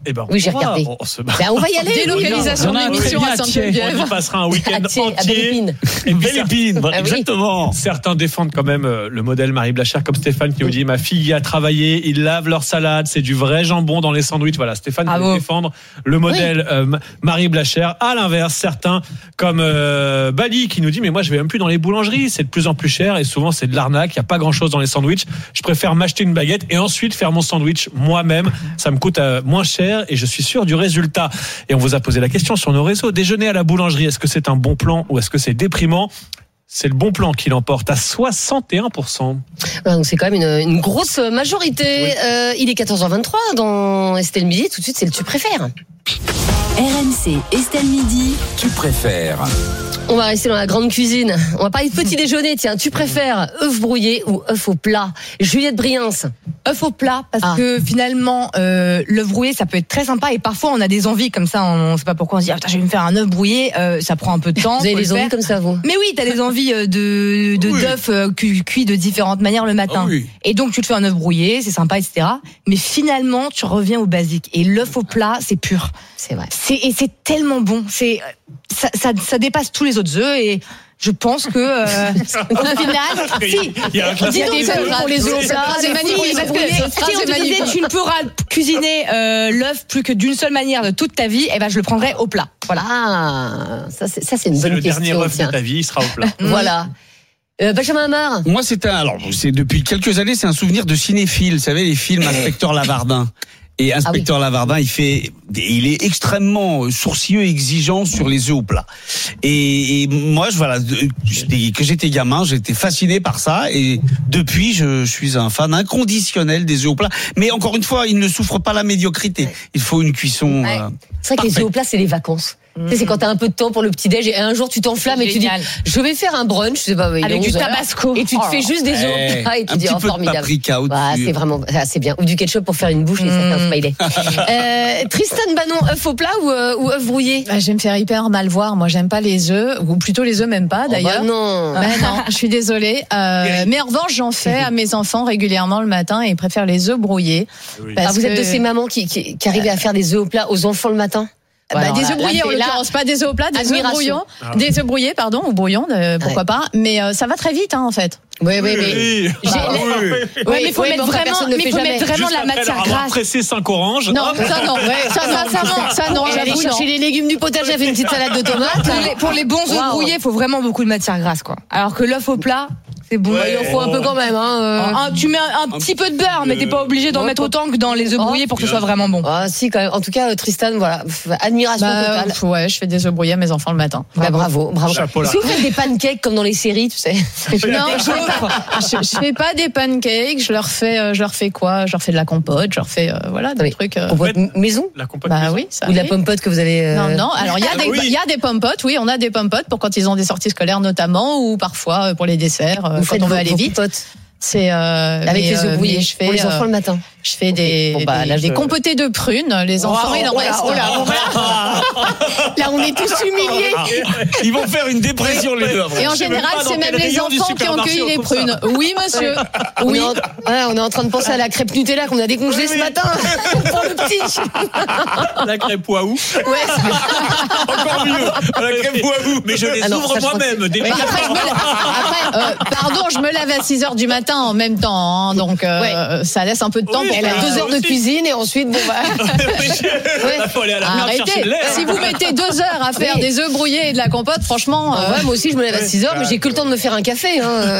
Eh ben, Oui, j'ai on va- regardé. On, se... Ben, on va y aller. Délocalisation Il y en a un d'émission très à bien à Sainte-Geneviève. On y passera un week-end À Thiers, à entier. Belle-Épine. Et puis, Belle épine, Ah oui. exactement. certains défendent quand même euh, le modèle Marie Blachère, comme Stéphane qui nous dit ma fille y a travaillé, ils lavent leur salade, c'est du vrai jambon dans les sandwichs. Voilà, Stéphane Bravo. veut défendre le modèle euh, Marie Blachère. À l'inverse, certains comme euh, Bali qui nous dit mais moi je vais même plus dans les boulangeries, c'est de plus en plus cher et souvent c'est de l'arnaque, il y a pas grand-chose dans les sandwichs. Je préfère m'acheter une baguette et ensuite faire mon sandwich moi-même. Ça me coûte euh, moins cher et je suis sûr du résultat. Et on vous a posé la question sur nos réseaux. Déjeuner à la boulangerie, est-ce que c'est un bon plan ou est-ce que c'est déprimant ? C'est le bon plan qui l'emporte à soixante et un pour cent. Ouais, donc c'est quand même une, une grosse majorité. Euh, il est quatorze heures vingt-trois dans Estelle Midi. Tout de suite, c'est le tu préfères. R M C, Estelle Midi. Tu préfères On va rester dans la grande cuisine. On va parler de petit déjeuner. Tiens, tu préfères œuf brouillé ou œuf au plat? Juliette Briens. œuf au plat parce Ah. que finalement euh, l'œuf brouillé ça peut être très sympa et parfois on a des envies comme ça, on, on sait pas pourquoi on se dit ah, putain, je vais me faire un œuf brouillé, euh, ça prend un peu de temps. Vous avez faut les le envies faire. comme ça, vous? Mais oui, t'as des envies euh, de de Oui. d'œufs euh, cu- cuits de différentes manières le matin. Ah oui. Et donc tu te fais un œuf brouillé, c'est sympa, et cetera. Mais finalement tu reviens au basique et l'œuf au plat c'est pur. C'est vrai. C'est et c'est tellement bon, c'est ça, ça ça dépasse tous les autres œufs et je pense que euh, au final, si. Il y a un Dis classement. donc, ça, pour les œufs au plat, c'est magnifique. Parce que Cette si phrase on est te disait magnifique. tu ne pourras cuisiner euh, l'œuf plus que d'une seule manière de toute ta vie, eh ben je le prendrais au plat. Voilà. Ah, ça c'est, ça, c'est une C'est bonne le dernier question. œuf tiens. de ta vie, il sera au plat. Voilà. Euh, Benjamin Amar. Moi, c'est un. Alors, c'est depuis quelques années, c'est un souvenir de cinéphile. Vous savez, les films Inspecteur Lavardin. Et Inspecteur Lavardin, il fait, il est extrêmement sourcilleux et exigeant sur les œufs au plat. Et, et moi, je voilà, de- j'étais- que j'étais gamin, j'étais fasciné par ça. Et depuis, je, je suis un fan inconditionnel des œufs au plat. Mais encore une fois, il ne souffre pas la médiocrité. Il faut une cuisson. Ouais. euh, C'est vrai que les Parfait. œufs au plat, c'est les vacances. Tu sais, c'est quand t'as un peu de temps pour le petit-déj et un jour tu t'enflammes et tu dis, Génial. je vais faire un brunch, je sais pas, il est Avec du onze heures, tabasco. et tu te Oh. fais juste des œufs eh, au plat et tu un dis, petit oh, peu de formidable. paprika au-dessus. Bah, c'est vraiment, ah, c'est bien. Ou du ketchup pour faire une bouche et ça fait un smiley. euh, Tristan Banon, œuf au plat ou, euh, ou œuf brouillé? Bah, je vais me faire hyper mal voir. Moi, j'aime pas les œufs, ou plutôt les œufs même pas d'ailleurs. Oh bah non. Bah non, je suis désolée. Euh, mais en revanche, j'en fais à mes enfants régulièrement le matin et ils préfèrent les œufs brouillés. Parce Ah, vous êtes que- de ces mamans qui, qui, qui arrivent à faire des œufs au plat aux enfants le matin? Bah, Alors des là, œufs brouillés là, en c'est- là, l'occurrence, pas des œufs au plat, des œufs Admiration. brouillons, Ah. des œufs brouillés, pardon, ou brouillons, euh, pourquoi Ouais. pas. Mais euh, ça va très vite, hein, en fait. Oui, oui, oui. Oui. J'ai- Ah, oui. Ouais, mais il faut oui, mettre enfin, vraiment, personne ne le mais fait faut jamais. mettre vraiment Juste de la après matière avoir grasse. pressé cinq oranges. Non, hop. ça non, ça non, ça non, ça non, Et aller j'avoue, chercher non. les légumes du potager, elle fait une petite salade de tomates. Pour les, pour les bons œufs Waouh. brouillés, il faut vraiment beaucoup de matière grasse, quoi. Alors que l'œuf au plat, c'est bon. Il en faut un peu quand même, hein. euh. Un- tu mets un, un petit peu de beurre, mais t'es pas obligé d'en Ouais, mettre pas- autant que dans les œufs Oh. brouillés pour que ce soit vraiment bon. Ah, si, quand même. En tout cas, euh, Tristan, voilà. Pff, Admiration Bah, totale. pff, ouais, je fais des œufs brouillés à mes enfants le matin. Bah, bravo, bravo. Chapeau là. Est-ce que vous faites des pancakes comme dans les séries, tu sais? Non, je fais pas, je, je fais pas des pancakes, je leur fais, euh, je leur fais quoi? Je leur fais de la compote, je leur fais, euh, voilà, des Oui. trucs. euh, Compote maison? La compote Bah maison. oui, ça. Ou de la arrive. pompote que vous avez. euh, Non, non. Alors, il y a Ah des, oui. il y a des pompotes, oui, on a des pompotes pour quand ils ont des sorties scolaires notamment, ou parfois euh, pour les desserts, euh, Vous quand faites on veut vos- aller vos vite. compotes C'est euh, avec mais, les œufs euh, brouillés mais je fais, pour les euh, enfants le matin. je fais des, Bon, bah, des, là, je- des compotés de prunes. Les enfants, Oh, il en oh là, reste. oh là, oh là. Là, on est tous humiliés. Ils vont faire une dépression les deux. Et en Je sais même général, pas dans c'est même quel les rayon du enfants qui ont supermarché cueilli on les trouve ça. prunes. Oui, monsieur. On, Oui. est en, ouais, on est en train de penser à la crêpe Nutella qu'on a décongelée ce matin pour le petit. La crêpe Waouh. Ouais. Encore mieux. La crêpe Waouh. Mais je les Ah non, ouvre ça, je crois moi-même. que Des Mais après, je me lève- après, euh, pardon, je me lève à six heures du matin en même temps, hein, donc euh, ça laisse un peu de temps Oui, pour Elle a Ah, deux heures de aussi. cuisine et ensuite, bon, bah. Il faut aller à la mer chercher Arrêtez. de l'air. Si vous mettez deux heures à faire Oui. des œufs brouillés et de la compote, franchement, Ah euh, ouais, moi aussi, je me lève à six heures, mais j'ai que le temps de me faire un café. Hein.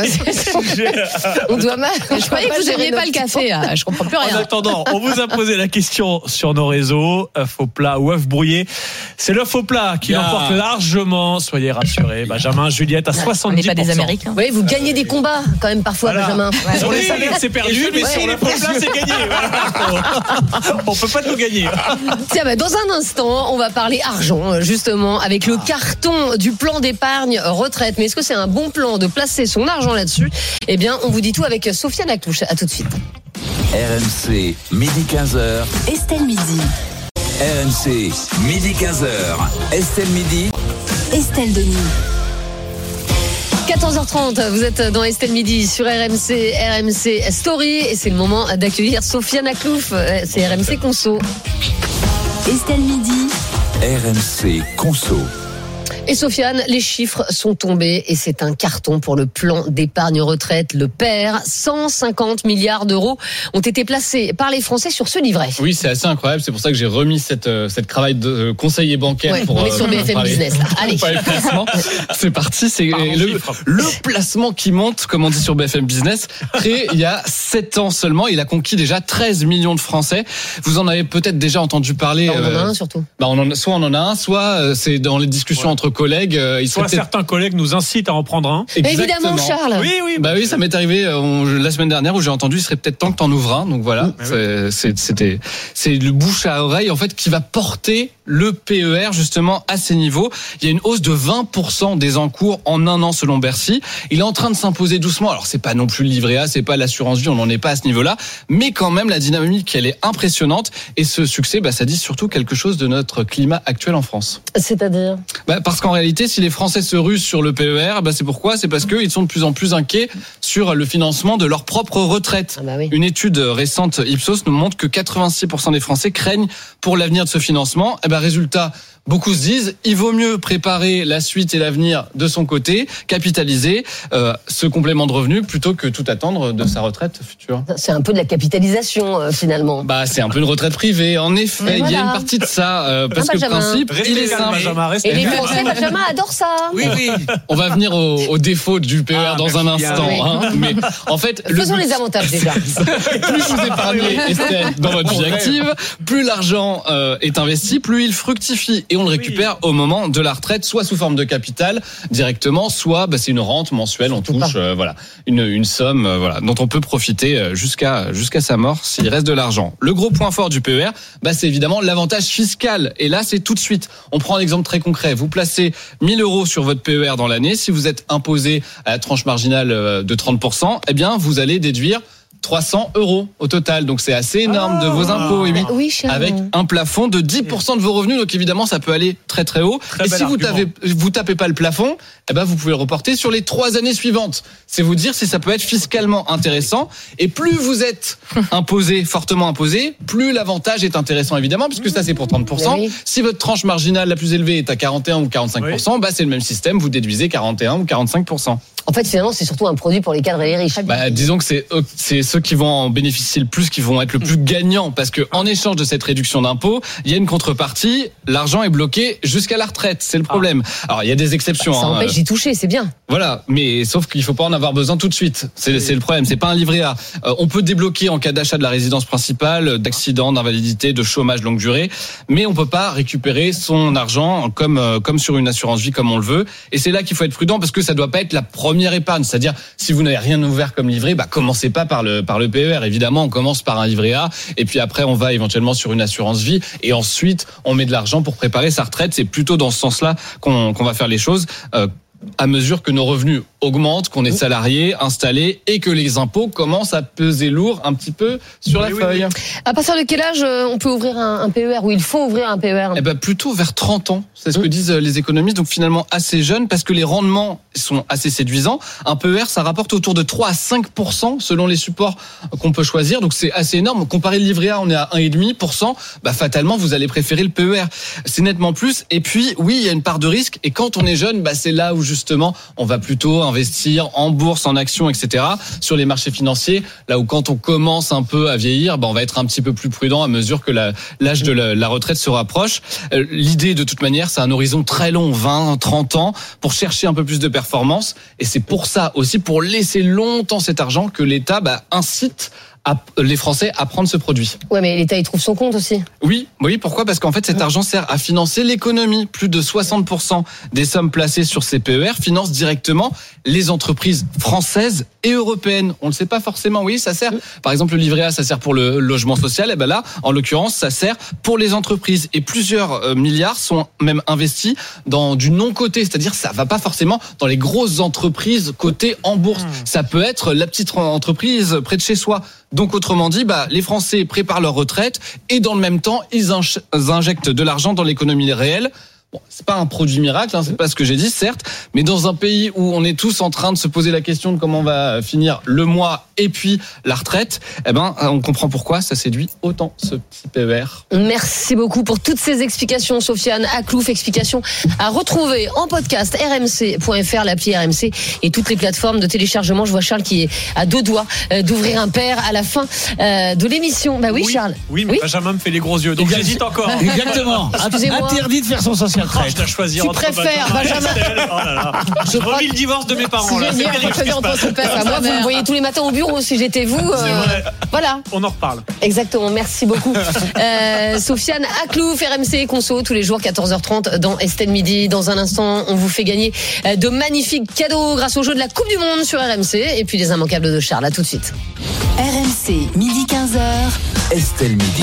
On doit mal. je croyais que vous gérer n'aimiez pas notre le café. Là. Je comprends plus En rien. attendant, on vous a posé la question sur nos réseaux, œuf au plat ou œuf brouillé. C'est l'œuf au plat qui Yeah. l'emporte largement, soyez rassurés. Benjamin, Juliette à On n'est soixante-dix pour cent. pas des Américains. Oui, vous gagnez des combats quand même parfois, Voilà. Benjamin. Sur les salaires, c'est perdu, mais Ouais. sur l'œuf au plat, c'est gagné. Voilà. On peut pas tout gagner. Tiens, bah, dans un instant, on va parler argent, justement, avec le carton du plan d'épargne retraite. Mais est-ce que c'est un bon plan de placer son argent là-dessus? Eh bien, on vous dit tout avec Sofiane Actouche. À tout de suite. R M C, midi quinze heures. Estelle Midi. R M C, midi quinze heures. Estelle Midi. Estelle Denis. quatorze heures trente, vous êtes dans Estelle Midi sur R M C, R M C Story. Et c'est le moment d'accueillir Sofiane Aklouf. C'est R M C Conso. Estelle Midi. R M C Conso. Et Sofiane, les chiffres sont tombés et c'est un carton pour le plan d'épargne retraite, le P E R. cent cinquante milliards d'euros ont été placés par les Français sur ce livret. Oui, c'est assez incroyable. C'est pour ça que j'ai remis cette, cette cravache de conseiller bancaire. Ouais, pour, on est sur euh, B F M Business, là. Allez. C'est parti. C'est le, le placement qui monte, comme on dit sur B F M Business, créé il y a sept ans seulement. Il a conquis déjà treize millions de Français. Vous en avez peut-être déjà entendu parler. Bah, on en a euh, un surtout. Bah on en a, soit on en a un, soit euh, c'est dans les discussions ouais. entre collègues. Euh, il soit certains collègues nous incitent à en prendre un. Exactement. Évidemment, Charles. Oui, oui. Bah oui, ça m'est arrivé on, la semaine dernière où j'ai entendu, il serait peut-être temps que t'en ouvres un. Donc voilà, c'est, c'est, c'était, c'est le bouche à oreille en fait qui va porter le P E R justement à ces niveaux. Il y a une hausse de vingt pour cent des encours en un an selon Bercy. Il est en train de s'imposer doucement. Alors c'est pas non plus le livret A, c'est pas l'assurance vie, on n'en est pas à ce niveau-là, mais quand même la dynamique elle est impressionnante et ce succès, bah ça dit surtout quelque chose de notre climat actuel en France. C'est-à-dire bah parce qu'en réalité, si les Français se rusent sur le P E R, bah c'est pourquoi C'est parce qu'ils sont de plus en plus inquiets sur le financement de leur propre retraite. Ah bah oui. Une étude récente Ipsos nous montre que quatre-vingt-six pour cent des Français craignent pour l'avenir de ce financement. Et ben résultat, beaucoup se disent, il vaut mieux préparer la suite et l'avenir de son côté, capitaliser euh, ce complément de revenu plutôt que tout attendre de sa retraite future. C'est un peu de la capitalisation euh, finalement. Bah c'est un peu une retraite privée. En effet, Mais il voilà. y a une partie de ça euh, parce Un que le Benjamin. principe, Restez il est calme, simple. Benjamin, restez Et les calme. Français, Benjamin adore ça. Oui, oui. On va venir au, au défaut du P E R Ah, dans un merci, instant. oui. Hein, mais en fait, le Faisons but- les avantages déjà. plus vous épargnez Estelle, dans votre vie active, plus l'argent euh, est investi, plus il fructifie et on le récupère au moment de la retraite, soit sous forme de capital directement, soit bah, c'est une rente mensuelle, on touche euh, voilà une une somme euh, voilà dont on peut profiter euh, jusqu'à jusqu'à sa mort s'il reste de l'argent. Le gros point fort du P E R, bah c'est évidemment l'avantage fiscal et là c'est tout de suite. On prend un exemple très concret. Vous placez mille euros sur votre P E R dans l'année, si vous êtes imposé à la tranche marginale de trente pour cent, eh bien vous allez déduire trois cents euros au total. Donc c'est assez énorme de vos impôts. Et oui, Oui, Charles. avec un plafond de dix pour cent de vos revenus. Donc évidemment, ça peut aller très très haut. Très et bel si vous argument. tapez, vous tapez pas le plafond, eh ben vous pouvez le reporter sur les trois années suivantes. C'est vous dire si ça peut être fiscalement intéressant. Et plus vous êtes imposé, fortement imposé, plus l'avantage est intéressant évidemment, puisque ça c'est pour trente pour cent. Oui. Si votre tranche marginale la plus élevée est à quarante et un ou quarante-cinq pour cent, bah c'est le même système. Vous déduisez quarante et un ou quarante-cinq pour cent. En fait, finalement, c'est surtout un produit pour les cadres et les riches. Bah, disons que c'est eux- c'est ceux qui vont en bénéficier le plus qui vont être le plus gagnants parce que en échange de cette réduction d'impôts, il y a une contrepartie, l'argent est bloqué jusqu'à la retraite, c'est le problème. Alors il y a des exceptions Ça hein. empêche d'y toucher, c'est bien. Voilà, mais sauf qu'il faut pas en avoir besoin tout de suite. C'est c'est le problème, c'est pas un livret A. Euh, on peut débloquer en cas d'achat de la résidence principale, d'accident, d'invalidité, de chômage longue durée, mais on peut pas récupérer son argent comme euh, comme sur une assurance vie comme on le veut et c'est là qu'il faut être prudent parce que ça doit pas être la première épargne, c'est-à-dire si vous n'avez rien ouvert comme livret, bah commencez pas par le par le P E R. Évidemment, on commence par un livret A et puis après on va éventuellement sur une assurance vie et ensuite on met de l'argent pour préparer sa retraite. C'est plutôt dans ce sens-là qu'on qu'on va faire les choses. Euh, à mesure que nos revenus augmentent, qu'on est salarié, installé et que les impôts commencent à peser lourd un petit peu sur Oui, la oui, feuille. À partir de quel âge euh, on peut ouvrir un, un P E R ou il faut ouvrir un P E R? Eh ben plutôt vers trente ans, c'est ce que disent les économistes, donc finalement assez jeune parce que les rendements sont assez séduisants. Un P E R, ça rapporte autour de trois à cinq pour cent selon les supports qu'on peut choisir, donc c'est assez énorme. Comparé le livret A, on est à un virgule cinq pour cent, bah fatalement vous allez préférer le P E R. C'est nettement plus et puis oui, il y a une part de risque et quand on est jeune, bah c'est là où justement on va plutôt investir en bourse, en actions, et cetera sur les marchés financiers, là où quand on commence un peu à vieillir, bah on va être un petit peu plus prudent à mesure que la, l'âge de la, la retraite se rapproche. Euh, l'idée de toute manière, c'est un horizon très long, vingt, trente ans, pour chercher un peu plus de performance et c'est pour ça aussi, pour laisser longtemps cet argent que l'État bah, incite à, les Français à prendre ce produit. Ouais, mais l'État, il trouve son compte aussi. Oui, oui, pourquoi ? Parce qu'en fait, cet argent sert à financer l'économie. Plus de soixante pour cent des sommes placées sur ces P E R financent directement les entreprises françaises et européennes. On ne le sait pas forcément, oui, ça sert. Par exemple, le livret A, ça sert pour le logement social. Et ben là, en l'occurrence, ça sert pour les entreprises. Et plusieurs euh, milliards sont même investis dans du non-coté. C'est-à-dire, ça va pas forcément dans les grosses entreprises cotées en bourse. Ça peut être la petite entreprise près de chez soi. Donc autrement dit, bah, les Français préparent leur retraite et dans le même temps, ils injectent de l'argent dans l'économie réelle. Bon, c'est pas un produit miracle, hein, c'est pas ce que j'ai dit, certes, mais dans un pays où on est tous en train de se poser la question de comment on va finir le mois et puis la retraite, eh ben, on comprend pourquoi ça séduit autant ce petit P E R. Merci beaucoup pour toutes ces explications, Sofiane Aklouf. Explications à retrouver en podcast r m c point f r, l'appli R M C et toutes les plateformes de téléchargement. Je vois Charles qui est à deux doigts d'ouvrir un père à la fin de l'émission. Bah oui, oui Charles. Oui, mais oui, Benjamin me fait les gros yeux, donc Exact. j'hésite encore. Exactement. Interdit de faire son social oh, je dois choisir tu entre préfères Benjamin. Benjamin. Oh là là. Je revis le divorce de mes parents. Là. C'est terrible ce qui se passe. Bah, moi, vous me voyez tous les matins au bureau. Si j'étais vous, euh, voilà. On en reparle. Exactement. Merci beaucoup, euh, Sofiane Aklouf, R M C Conso, tous les jours quatorze heures trente dans Estelle Midi. Dans un instant, on vous fait gagner de magnifiques cadeaux grâce au jeu de la Coupe du Monde sur R M C et puis les immanquables de Charles. À tout de suite. R M C, midi quinze heures. Estelle Midi.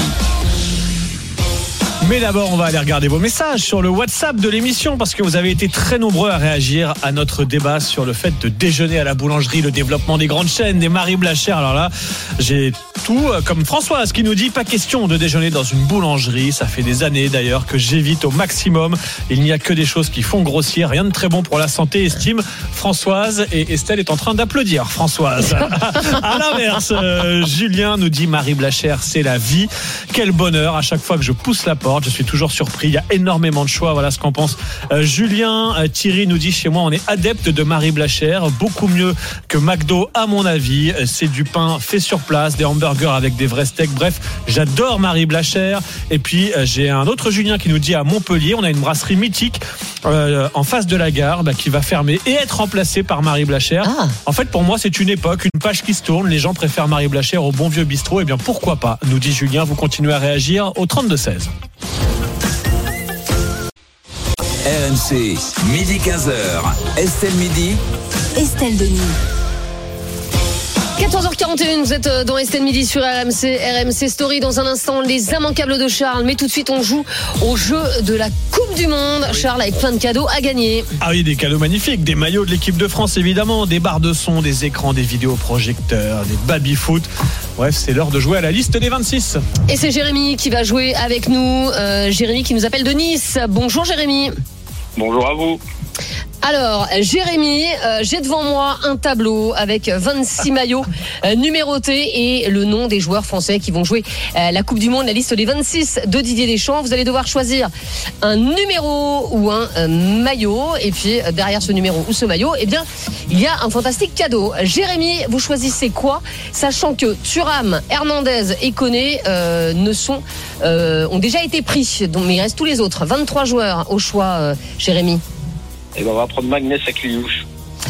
Mais d'abord, on va aller regarder vos messages sur le WhatsApp de l'émission parce que vous avez été très nombreux à réagir à notre débat sur le fait de déjeuner à la boulangerie, le développement des grandes chaînes, des Marie Blachère. Alors là, j'ai tout comme Françoise qui nous dit pas question de déjeuner dans une boulangerie. Ça fait des années d'ailleurs que j'évite au maximum. Il n'y a que des choses qui font grossir, rien de très bon pour la santé, estime Françoise. Et Estelle est en train d'applaudir Françoise. À l'inverse, euh, Julien nous dit Marie Blachère, c'est la vie. Quel bonheur à chaque fois que je pousse la porte. Je suis toujours surpris. Il y a énormément de choix. Voilà ce qu'en pense euh, Julien. Euh, Thierry nous dit chez moi, on est adepte de Marie Blachère. Beaucoup mieux que McDo, à mon avis. Euh, c'est du pain fait sur place, des hamburgers avec des vrais steaks. Bref, j'adore Marie Blachère. Et puis, euh, j'ai un autre Julien qui nous dit à Montpellier, on a une brasserie mythique euh, en face de la gare bah, qui va fermer et être remplacée par Marie Blachère. Ah. En fait, pour moi, c'est une époque, une page qui se tourne. Les gens préfèrent Marie Blachère au bon vieux bistrot. Eh bien, pourquoi pas, nous dit Julien. Vous continuez à réagir au trente-deux seize. R M C, midi quinze heures. Estelle Midi. Estelle Denis. quatorze heures quarante et un, vous êtes dans Estelle Midi sur R M C, R M C Story. Dans un instant, les immanquables de Charles. Mais tout de suite, on joue au jeu de la Coupe du Monde. Oui. Charles, avec plein de cadeaux à gagner. Ah oui, des cadeaux magnifiques. Des maillots de l'équipe de France, évidemment. Des barres de son, des écrans, des vidéoprojecteurs, des baby-foot. Bref, c'est l'heure de jouer à la liste des vingt-six. Et c'est Jérémy qui va jouer avec nous. Euh, Jérémy qui nous appelle de Nice. Bonjour Jérémy. Bonjour à vous. Alors, Jérémy, euh, j'ai devant moi un tableau avec vingt-six maillots euh, numérotés et le nom des joueurs français qui vont jouer euh, la Coupe du Monde, la liste des vingt-six de Didier Deschamps. Vous allez devoir choisir un numéro ou un euh, maillot. Et puis, euh, derrière ce numéro ou ce maillot, eh bien, il y a un fantastique cadeau. Jérémy, vous choisissez quoi? Sachant que Thuram, Hernandez et Koné euh, ne sont, euh, ont déjà été pris. Donc, mais il reste tous les autres. vingt-trois joueurs au choix, euh, Jérémy. Et ben on va prendre Magnès à Cliouche.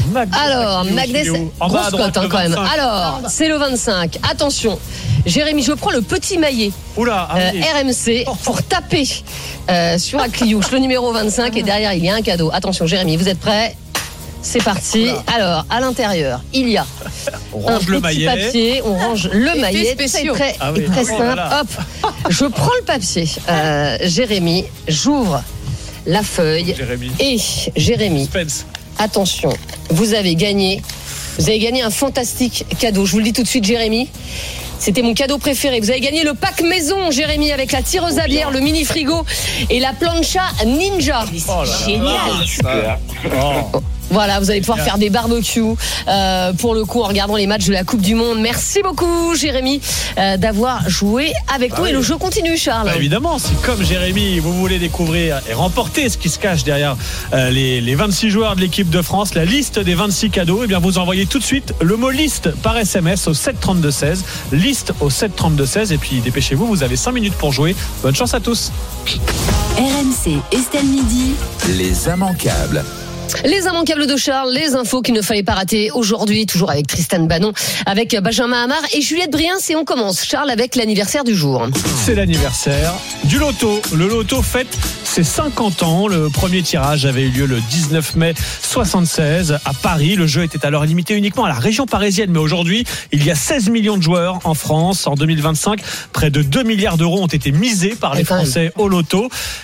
Alors, Magnès, grosse cote hein, quand même. Alors, c'est le vingt-cinq. Attention, Jérémy, je prends le petit maillet Oula, ah oui. euh, R M C pour taper euh, sur Akliouche, le numéro vingt-cinq. Et derrière, il y a un cadeau. Attention, Jérémy, vous êtes prêts? C'est parti. Oula. Alors, à l'intérieur, il y a on un range le petit maillet. papier. On range le maillet. C'est très, ah oui. très simple. Oh là là. Hop, je prends le papier. Euh, Jérémy, j'ouvre la feuille. Jérémy. Et Jérémy, Suspense. attention, vous avez gagné, vous avez gagné un fantastique cadeau. Je vous le dis tout de suite, Jérémy. C'était mon cadeau préféré. Vous avez gagné le pack maison, Jérémy, avec la tireuse à bière, le mini frigo et la plancha ninja. Oh là génial. là. Super. Oh. Voilà, vous allez pouvoir faire des barbecues euh, pour le coup en regardant les matchs de la Coupe du Monde. Merci beaucoup Jérémy euh, d'avoir joué avec bah nous oui. Et le jeu continue Charles. Bah évidemment, si comme Jérémy vous voulez découvrir et remporter ce qui se cache derrière euh, les, les vingt-six joueurs de l'équipe de France, la liste des vingt-six cadeaux, et eh bien vous envoyez tout de suite le mot liste par S M S au sept trente-deux seize, liste au sept trente-deux seize et puis dépêchez-vous, vous avez cinq minutes pour jouer. Bonne chance à tous. R M C Estelle Midi. Les immanquables. Les immanquables de Charles, les infos qu'il ne fallait pas rater aujourd'hui, toujours avec Tristan Banon, avec Benjamin Hamar et Juliette Briens. Et on commence, Charles, avec l'anniversaire du jour. C'est l'anniversaire du loto. Le loto fête ses cinquante ans. Le premier tirage avait eu lieu le dix-neuf mai soixante-seize à Paris. Le jeu était alors limité uniquement à la région parisienne. Mais aujourd'hui, il y a seize millions de joueurs en France. En deux mille vingt-cinq, près de deux milliards d'euros ont été misés par les Français au loto.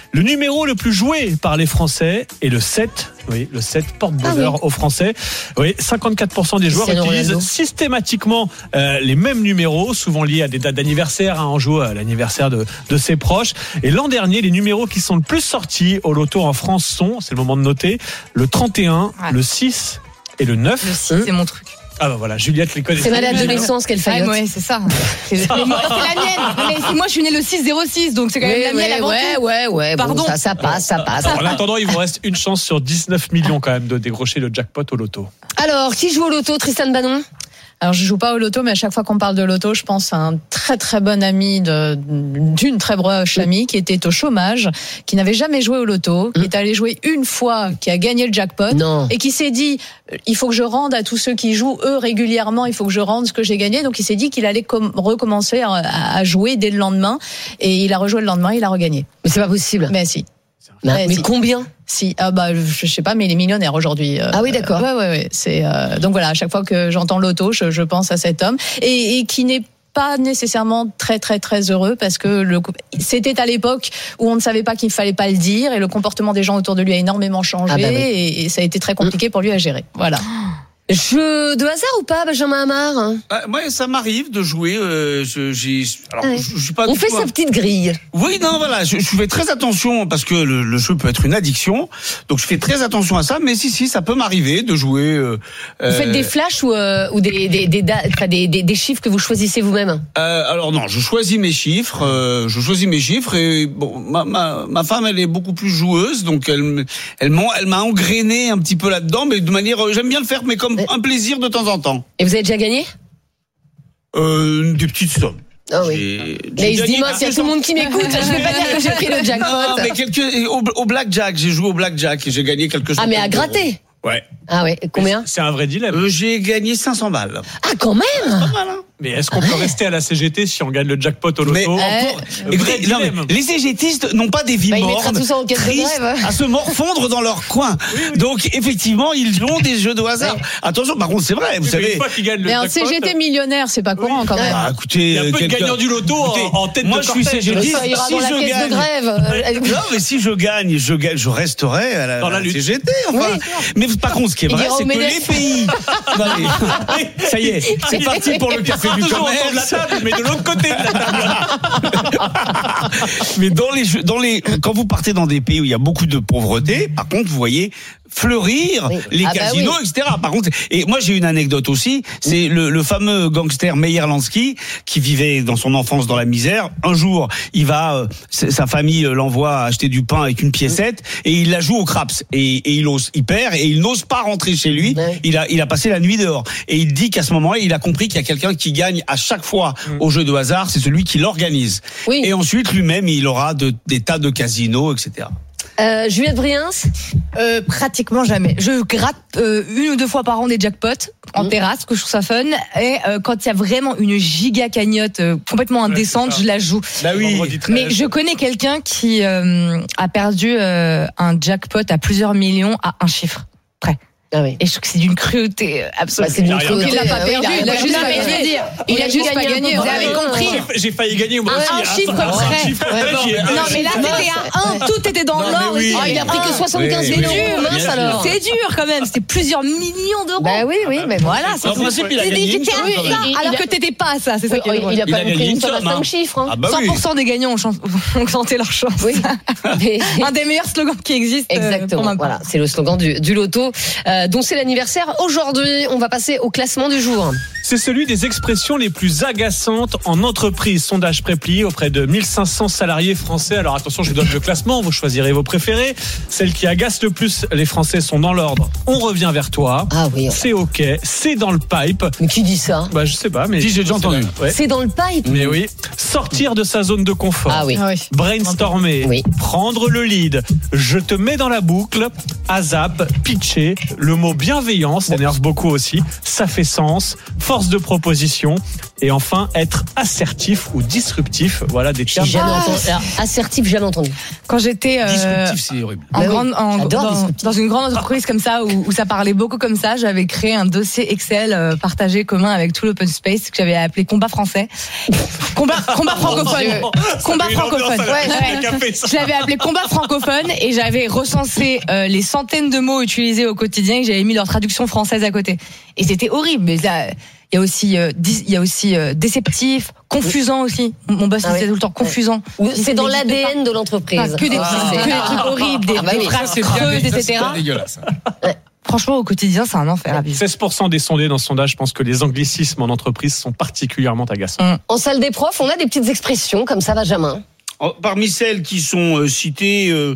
Le numéro le plus joué par les Français est le sept. Oui, le sept porte bonheur ah oui. aux Français. Oui, cinquante-quatre pour cent des joueurs Cristiano utilisent Ronaldo. systématiquement euh, les mêmes numéros, souvent liés à des dates d'anniversaire. Hein, on joue à l'anniversaire de, de ses proches. Et l'an dernier, les numéros qui sont le plus sortis au loto en France sont, c'est le moment de noter, le trente et un, ouais. le six et le neuf. Le six, c'est mon truc. Ah bah voilà, Juliette les connaît. C'est ma date de naissance qu'elle fait. Ah ouais, c'est ça. C'est, c'est, moi, c'est la mienne. Mais moi, je suis née le six zéro six, donc c'est quand même oui, la mienne ouais, avant ouais, tout. Ouais, ouais, Pardon. Bon, ça, ça passe, ça passe. Alors, en attendant, il vous reste une chance sur dix-neuf millions quand même de décrocher le jackpot au loto. Alors, qui joue au loto, Tristan Banon? Alors, je joue pas au loto, mais à chaque fois qu'on parle de loto, je pense à un très très bon ami de, d'une très proche amie qui était au chômage, qui n'avait jamais joué au loto, qui est allé jouer une fois, qui a gagné le jackpot, non. et qui s'est dit, il faut que je rende à tous ceux qui jouent, eux, régulièrement, il faut que je rende ce que j'ai gagné. Donc, il s'est dit qu'il allait com- recommencer à, à jouer dès le lendemain, et il a rejoué le lendemain, il a regagné. Mais c'est pas possible. Mais si. Mais, mais mais si. Combien? Si, ah bah je, je sais pas, mais il est millionnaire aujourd'hui. Euh, ah oui, d'accord. Euh, ouais, ouais, ouais. C'est euh, donc voilà, à chaque fois que j'entends loto, je, je pense à cet homme et, et qui n'est pas nécessairement très très très heureux parce que le, c'était à l'époque où on ne savait pas qu'il fallait pas le dire et le comportement des gens autour de lui a énororment changé ah bah oui. et, et ça a été très compliqué pour lui à gérer. Voilà. Jeu de hasard ou pas, Benjamin Hamar? Ah, moi, ça m'arrive de jouer. Euh, je, j'ai, alors, ouais. je, je suis pas. On fait sa petite grille. Oui, non, voilà. Je, je fais très attention parce que le, le jeu peut être une addiction. Donc, je fais très attention à ça. Mais si, si, ça peut m'arriver de jouer. Euh, vous faites des flashs ou, euh, ou des des des, des des des chiffres que vous choisissez vous-même? euh, Alors non, je choisis mes chiffres. Euh, je choisis mes chiffres et bon, ma ma ma femme, elle est beaucoup plus joueuse, donc elle elle m'a elle m'a engrainé un petit peu là-dedans, mais de manière, j'aime bien le faire, mais comme un plaisir de temps en temps. Et vous avez déjà gagné? Euh, des petites sommes. Ah oui. J'ai, j'ai il se dit, moi, s'il y a tout le monde qui m'écoute, je vais pas dire que j'ai pris le jackpot. Non, mais quelques, au, au blackjack, j'ai joué au blackjack et j'ai gagné quelque chose. Ah, mais à gratter? Ouais. Ah ouais, combien? C'est un vrai dilemme. Euh, j'ai gagné cinq cents balles. Ah, quand même? Pas mal, hein. Mais est-ce qu'on peut rester à la C G T si on gagne le jackpot au loto? Mais, euh, écoutez, non, mais les C G Tistes n'ont pas des vies bah, mortes, tristes, à se morfondre dans leur coin. Oui, oui. Donc effectivement, ils ont des jeux de hasard. Ouais. Attention, par contre, c'est vrai, vous oui, savez. Mais, mais un C G T millionnaire, c'est pas courant oui. quand même. Ah, écoutez, il y a un peu de gagnant du loto écoutez, en, en tête moi, de je suis C G Tiste. Si si je gagne, de grève. non, mais si je gagne, je gagne, je resterai à la, dans la, la C G T. Enfin. Oui. Mais par contre, ce qui est vrai, c'est que les pays. Ça y est, c'est parti pour le café du commerce. Table, mais de l'autre côté de la table. Mais dans les jeux, dans les, quand vous partez dans des pays où il y a beaucoup de pauvreté, par contre, vous voyez fleurir oui. les ah casinos, bah oui. et cetera. Par contre, et moi j'ai une anecdote aussi, c'est le, le fameux gangster Meyer Lansky qui vivait dans son enfance dans la misère. Un jour, il va, euh, sa famille l'envoie acheter du pain avec une piécette et il la joue au craps et, et il ose, il perd et il n'ose pas rentrer chez lui. Ouais. Il a, il a passé la nuit dehors et il dit qu'à ce moment-là, il a compris qu'il y a quelqu'un qui gagne à chaque fois mmh. au jeu de hasard, c'est celui qui l'organise. Oui. Et ensuite, lui-même, il aura de, des tas de casinos, et cetera. Euh, Juliette Briens euh, pratiquement jamais. Je gratte euh, une ou deux fois par an des jackpots en mmh. terrasse, que je trouve ça fun. Et euh, quand il y a vraiment une giga cagnotte euh, complètement indécente, ouais, je la joue. Bah oui. Mais je connais quelqu'un qui euh, a perdu euh, un jackpot à plusieurs millions à un chiffre près. Ah oui. Et je trouve que c'est d'une cruauté absolue. Bah, c'est d'une cruauté. Il l'a pas perdu. Il a juste pas gagné. Il a juste pas gagné. Vous avez compris. J'ai, j'ai failli gagner moi aussi. Un chiffre près. Non, mais là, c'était à un. Tout était dans l'or. Oui. Oh, il a pris que soixante-quinze mille euros. Mince alors. C'est dur quand même. C'était plusieurs millions d'euros. Bah oui, oui, mais voilà. En principe, il a gagné. J'étais à ça, alors que t'étais pas à ça. C'est ça qui est drôle. Il a pas pris une somme à cinq chiffres. cent pour cent des gagnants ont tenté leur chance. Un des meilleurs slogans qui existent. Exactement. Voilà, c'est le slogan du loto, dont c'est l'anniversaire. Aujourd'hui, on va passer au classement du jour. C'est celui des expressions les plus agaçantes en entreprise. Sondage Preply auprès de mille cinq cents salariés français. Alors attention, je vous donne le classement, vous choisirez vos préférés. Celles qui agacent le plus les Français sont dans l'ordre. On revient vers toi. Ah oui. C'est ok. C'est dans le pipe. Mais qui dit ça? Bah je sais pas, mais si j'ai déjà entendu. Ouais. C'est dans le pipe. Mais oui. Sortir de sa zone de confort. Ah oui. Brainstormer. Oui. Prendre le lead. Je te mets dans la boucle. ASAP, pitcher. Le mot bienveillant, ça énerve beaucoup aussi. Ça fait sens. Force de proposition. Et enfin, être assertif ou disruptif. Voilà des termes. Jamais entendu. Alors, assertif, jamais entendu. Quand j'étais euh, Disruptif, c'est horrible. en Bah oui, grande, en, j'adore dans, disruptif. dans une grande entreprise comme ça où, où ça parlait beaucoup comme ça, j'avais créé un dossier Excel euh, partagé commun avec tout l'open space que j'avais appelé combat français, combat, combat francophone, combat fait une francophone. ambiance à la- Ouais, à la ouais. café, ça. Je l'avais appelé combat francophone et j'avais recensé euh, les centaines de mots utilisés au quotidien et j'avais mis leur traduction française à côté. Et c'était horrible. Mais là, il y a aussi, euh, dis- il y a aussi euh, déceptif, confusant aussi. Mon boss Ah disait ouais. tout le temps confusant. C'est dans l'A D N de l'entreprise. Pas que des, Ah, que des trucs horribles, des, Ah bah des oui. phrases C'est bien, creuses, ça, c'est et cetera. pas dégueulasse. Franchement, au quotidien, c'est un enfer à vivre. seize pour cent des sondés dans ce sondage pensent que les anglicismes en entreprise sont particulièrement agaçants. En salle des profs, on a des petites expressions comme ça, Benjamin. Oh, parmi celles qui sont euh, citées, euh,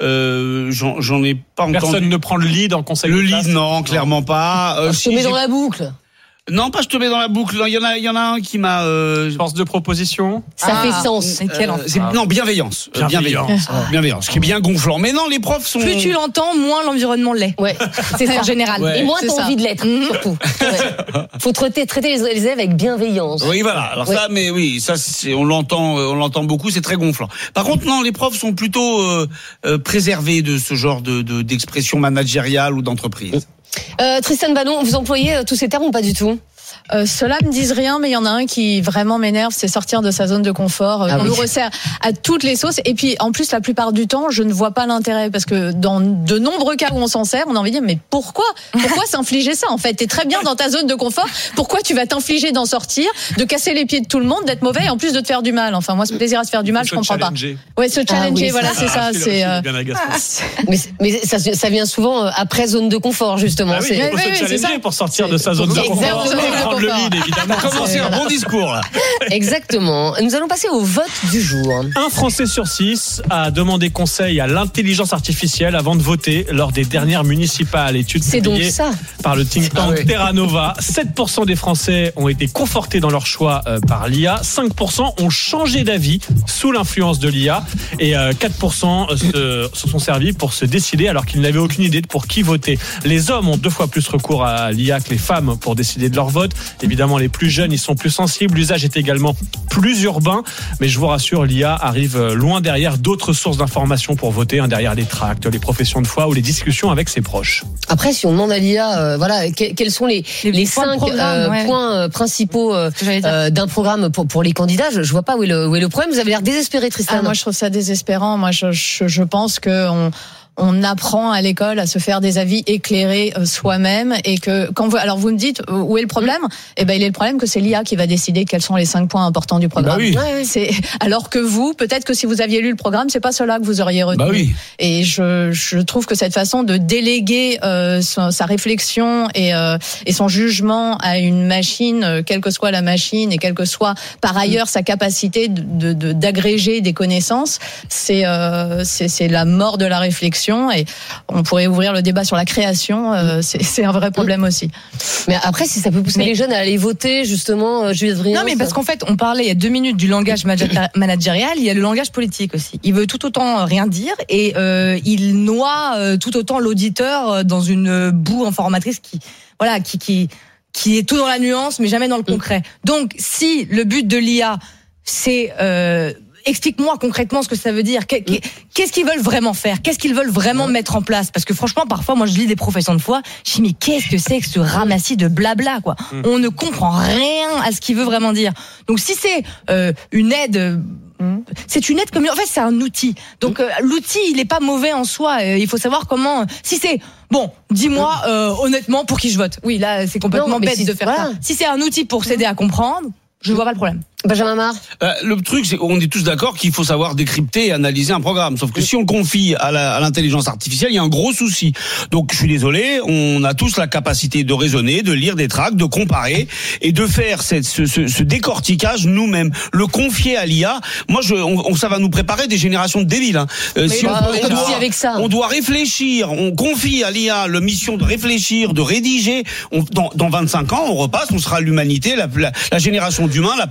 euh, j'en, j'en ai pas entendu. Personne ne prend le lead en conseil Le de classe. lead, non, clairement pas. Euh, Je te si, mets j'ai- dans la boucle. Non, pas je te mets dans la boucle. Non, il y en a, il y en a un qui m'a. Euh, Force de proposition. Ça Ah, fait sens. mais quel euh, enfer. c'est- non, bienveillance. Euh, Bienveillance. Bienveillance. Bienveillance. Ce qui est bien gonflant. Mais non, les profs sont. Plus tu l'entends, moins l'environnement l'est. Ouais. C'est ça en général. Ouais. Et moins c'est t'as ça. envie de l'être, surtout. Ouais. Faut traiter, traiter les les élèves avec bienveillance. Oui, voilà. Alors Ouais. ça, mais oui, ça, c'est, on l'entend, euh, on l'entend beaucoup. C'est très gonflant. Par contre, non, les profs sont plutôt euh, euh, préservés de ce genre de, de d'expression managériale ou d'entreprise. Euh, Tristan Bannon, vous employez euh, tous ces termes ou pas du tout? Euh, Ceux-là me disent rien, mais il y en a un qui vraiment m'énerve, c'est sortir de sa zone de confort. Euh, Ah on oui. nous resserre à toutes les sauces. Et puis, en plus, la plupart du temps, je ne vois pas l'intérêt. Parce que dans de nombreux cas où on s'en sert, on a envie de dire, mais pourquoi Pourquoi s'infliger ça, en fait? T'es très bien dans ta zone de confort. Pourquoi tu vas t'infliger d'en sortir, de casser les pieds de tout le monde, d'être mauvais et en plus de te faire du mal? Enfin, moi, ce plaisir à se faire du mal, je Se comprends pas. challenger. Ouais, se challenger, oui, voilà, ça. c'est ça. Ah, C'est, celui-là, euh, celui-là, bien agaçant. Mais, mais ça, ça vient souvent euh, après zone de confort, justement. Ah oui, C'est- il faut oui, se oui, c'est challenger ça. pour sortir de sa C'est- zone de confort Exactement. et prendre le lead, évidemment. Commencez un bon discours là. Exactement. Nous allons passer au vote du jour. Un Français sur six a demandé conseil à l'intelligence artificielle avant de voter lors des dernières municipales. Études C'est donc publiées ça. par le think tank Ah ouais. Terra Nova. sept pour cent des Français ont été confortés dans leur choix euh, par l'I A. cinq pour cent ont changé d'avis sous l'influence de l'I A. Et euh, quatre pour cent se, se sont servis pour se décider alors qu'ils n'avaient aucune idée de pour qui voter. Les hommes ont deux fois plus recours à l'I A que les femmes pour décider de leur vote. Évidemment, les plus jeunes, ils sont plus sensibles. L'usage est également plus urbain. Mais je vous rassure, l'I A arrive loin derrière d'autres sources d'informations pour voter, hein, derrière les tracts, les professions de foi ou les discussions avec ses proches. Après, si on demande à l'I A, euh, voilà, que- quels sont les, Les les points de cinq programme, euh, ouais. points euh, principaux euh, Ce que j'allais dire. euh, d'un programme pour, pour les candidats, je, je vois pas où est le, où est le problème. Vous avez l'air désespéré, Tristan. Ah, moi, je trouve ça désespérant. Moi, je, je, je pense que on, on apprend à l'école à se faire des avis éclairés euh, soi-même et que quand vous, alors vous me dites euh, où est le problème? Eh ben, il est le problème que c'est l'I A qui va décider quels sont les cinq points importants du programme. Bah oui. Ouais, ouais. C'est alors que vous, peut-être que si vous aviez lu le programme, c'est pas cela que vous auriez retenu. Bah oui. Et je, je trouve que cette façon de déléguer euh, son- sa réflexion et, euh, et son jugement à une machine, euh, quelle que soit la machine et quelle que soit par ailleurs sa capacité de, de, d'agréger des connaissances, c'est euh, c'est c'est la mort de la réflexion. Et on pourrait ouvrir le débat sur la création. Euh, c'est c'est un vrai problème aussi. Mais après, si ça peut pousser Mais- les jeunes à aller voter, justement, euh, Juliette Vriens. Non, mais parce qu'en fait, on parlait il y a deux minutes du langage manager- managérial, il y a le langage politique aussi. Il veut tout autant rien dire et euh, il noie euh, tout autant l'auditeur euh, dans une boue informatrice qui, voilà, qui, qui, qui est tout dans la nuance, mais jamais dans le concret. Donc, si le but de l'I A, c'est euh, explique-moi concrètement ce que ça veut dire. Qu'est- qu'est- Qu'est-ce qu'ils veulent vraiment faire? Qu'est-ce qu'ils veulent vraiment mettre en place? Parce que franchement, parfois, moi, je lis des professions de foi, je dis mais qu'est-ce que c'est que ce ramassis de blabla, quoi? On ne comprend rien à ce qu'il veut vraiment dire. Donc, si c'est euh, une aide. euh, C'est une aide comme en fait c'est un outil. Donc euh, l'outil il est pas mauvais en soi. Euh, il faut savoir comment. Si c'est bon, dis-moi euh, honnêtement pour qui je vote. Oui là c'est complètement Non, mais bête si- de faire voilà. ça. Si c'est un outil pour s'aider à comprendre, je vois pas le problème. Benjamin Marr. Euh, le truc, c'est qu'on est tous d'accord qu'il faut savoir décrypter et analyser un programme. Sauf que si on confie à, la, à l'intelligence artificielle, il y a un gros souci. Donc, je suis désolé, on a tous la capacité de raisonner, de lire des tracts, de comparer et de faire cette, ce, ce, ce décortiquage nous-mêmes. Le confier à l'I A, moi, je, on, on- ça va nous préparer des générations de débiles. Hein. Euh, si bah, on, on doit, confie avec ça. on doit réfléchir, on confie à l'I A la mission de réfléchir, de rédiger. On, dans, dans vingt-cinq ans, on repasse, on sera l'humanité, la, la, la génération d'humains la plus stupide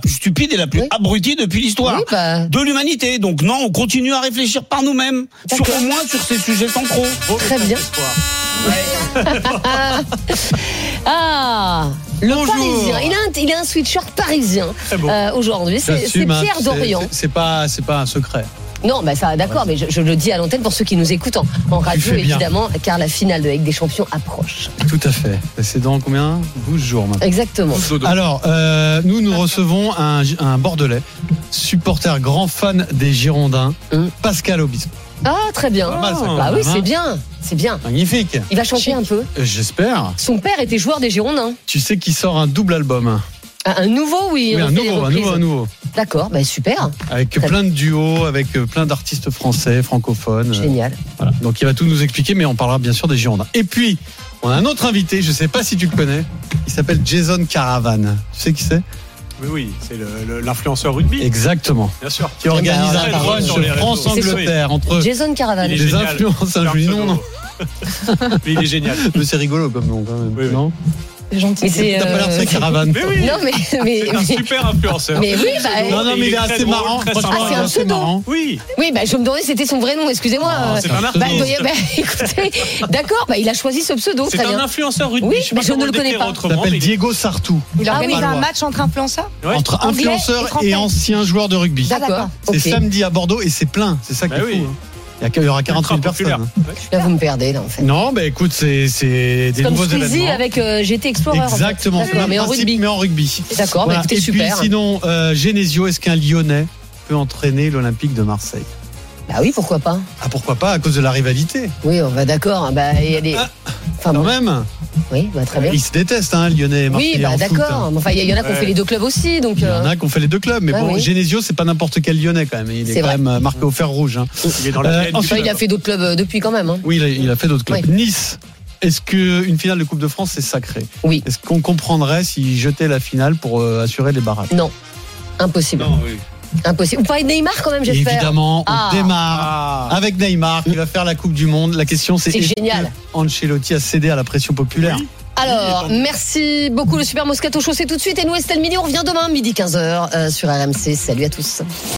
stupide et la plus Oui. abrutie depuis l'histoire Oui, bah. de l'humanité. Donc non, on continue à réfléchir par nous-mêmes, sur, D'accord. au moins sur ces sujets centraux. Très bien. Ah, le Bonjour. Parisien. Il a un, il a un sweatshirt parisien Très beau. euh, aujourd'hui. C'est, c'est J'assume, hein, Pierre c'est- Dorian. c'est- C'est pas, c'est pas un secret. Non, bah ça, d'accord, mais je, je le dis à l'antenne pour ceux qui nous écoutent en, en radio, fais bien. évidemment, car la finale de Ligue des Champions approche. Tout à fait. C'est dans combien douze jours maintenant. Exactement. Alors, euh, nous, nous recevons un, un Bordelais, supporter grand fan des Girondins, Hum. Pascal Obispo. Ah, très bien. Pas mal, ça, quand Bah même, oui, hein. c'est bien. C'est bien. Magnifique. Il va chanter un peu. Euh, J'espère. Son père était joueur des Girondins. Tu sais qu'il sort un double album. Ah, un nouveau, oui. Oui, on un fait des nouveau, un reprises. nouveau, un nouveau. D'accord, bah super. Avec Très plein de duos, avec euh, plein d'artistes français, francophones. Euh, Génial. Voilà. Donc il va tout nous expliquer, mais on parlera bien sûr des Girondins. Et puis, on a un autre invité, je ne sais pas si tu le connais. Il s'appelle Jason Caravan. Tu sais qui c'est? Oui, oui, c'est le- le- l'influenceur rugby. Exactement. Bien sûr. Qui organise bah, un alors, brunch sur les réseaux. France-Angleterre entre Jason Caravan. Il est les génial. influenceurs. Je dis non, non. Mais il est génial. Mais c'est rigolo comme nom quand même. Oui, oui. Non C'est gentil. Mais c'est, T'as pas l'air de euh, ça, Caravan. Mais oui, Non, mais. mais, c'est un mais- super influenceur. mais oui, bah, Non, non, mais il est très assez drôle, marrant. très Franchement, sympa. Ah, c'est un il est assez pseudo. marrant. Oui, Oui, bah, je me demandais si c'était son vrai nom, excusez-moi. Non, euh, c'est un bah, pseudo. bah, bah, écoutez, d'accord, bah, il a choisi ce pseudo, c'est très un bien. influenceur rugby. Oui, sais mais pas je comment ne le connais décrire pas. Il autrement, s'appelle mais Diego Sartou. Il Ah organise oui. un match entre influenceurs Ouais. Entre Anglais et influenceurs français. et anciens joueurs de rugby. D'accord. C'est Ok. samedi à Bordeaux et c'est plein. C'est ça qui Bah est oui. fou. hein. Il y a- il y aura quarante mille ultra personnes. populaire. hein. Ouais. Là, vous me perdez, là, en fait. Non, bah écoute, c'est c'est des Comme nouveaux Squeezie événements. avec euh, G T Explorer. en fait. Exactement, c'est le D'accord, même mais en principe, rugby. mais en rugby. D'accord, bah, écoutez, Et super. puis sinon, euh, Genesio, est-ce qu'un Lyonnais peut entraîner l'Olympique de Marseille? Bah oui, pourquoi pas. Ah pourquoi pas, à cause de la rivalité. Oui, on va d'accord. Bah, il y a des. Ah, Enfin, Quand bon. même, Oui, bah, très bien. ils se détestent, hein, Lyonnais et Marseillais Oui, bah en foot, d'accord. hein. Mais Enfin, il y, y en a qui ont Ouais. fait les deux clubs aussi, donc. Il y en euh, a qui ont fait les deux clubs, mais Ah bon, oui. Genesio, c'est pas n'importe quel Lyonnais quand même. Il est, C'est quand vrai. même marqué au fer rouge. hein. Il est dans la Euh, D N du ensuite- enfin, il a fait d'autres clubs euh, depuis quand même. Hein. Oui, il a, il a fait d'autres clubs. Oui. Nice, est-ce qu'une finale de Coupe de France, c'est sacré? Oui. Est-ce qu'on comprendrait s'il jetait la finale pour euh, assurer les barrages? Non, impossible. Non, oui. Impossible. Vous parlez de Neymar quand même, j'espère. Évidemment, on Ah. démarre Ah. avec Neymar qui va faire la Coupe du Monde. La question, c'est C'est est-ce génial. que Ancelotti a cédé à la pression populaire? Oui. Alors, merci beaucoup le Super Moscato Show, c'est tout de suite. Et nous, Estelle Midi, on revient demain, midi quinze heures euh, sur R M C. Salut à tous.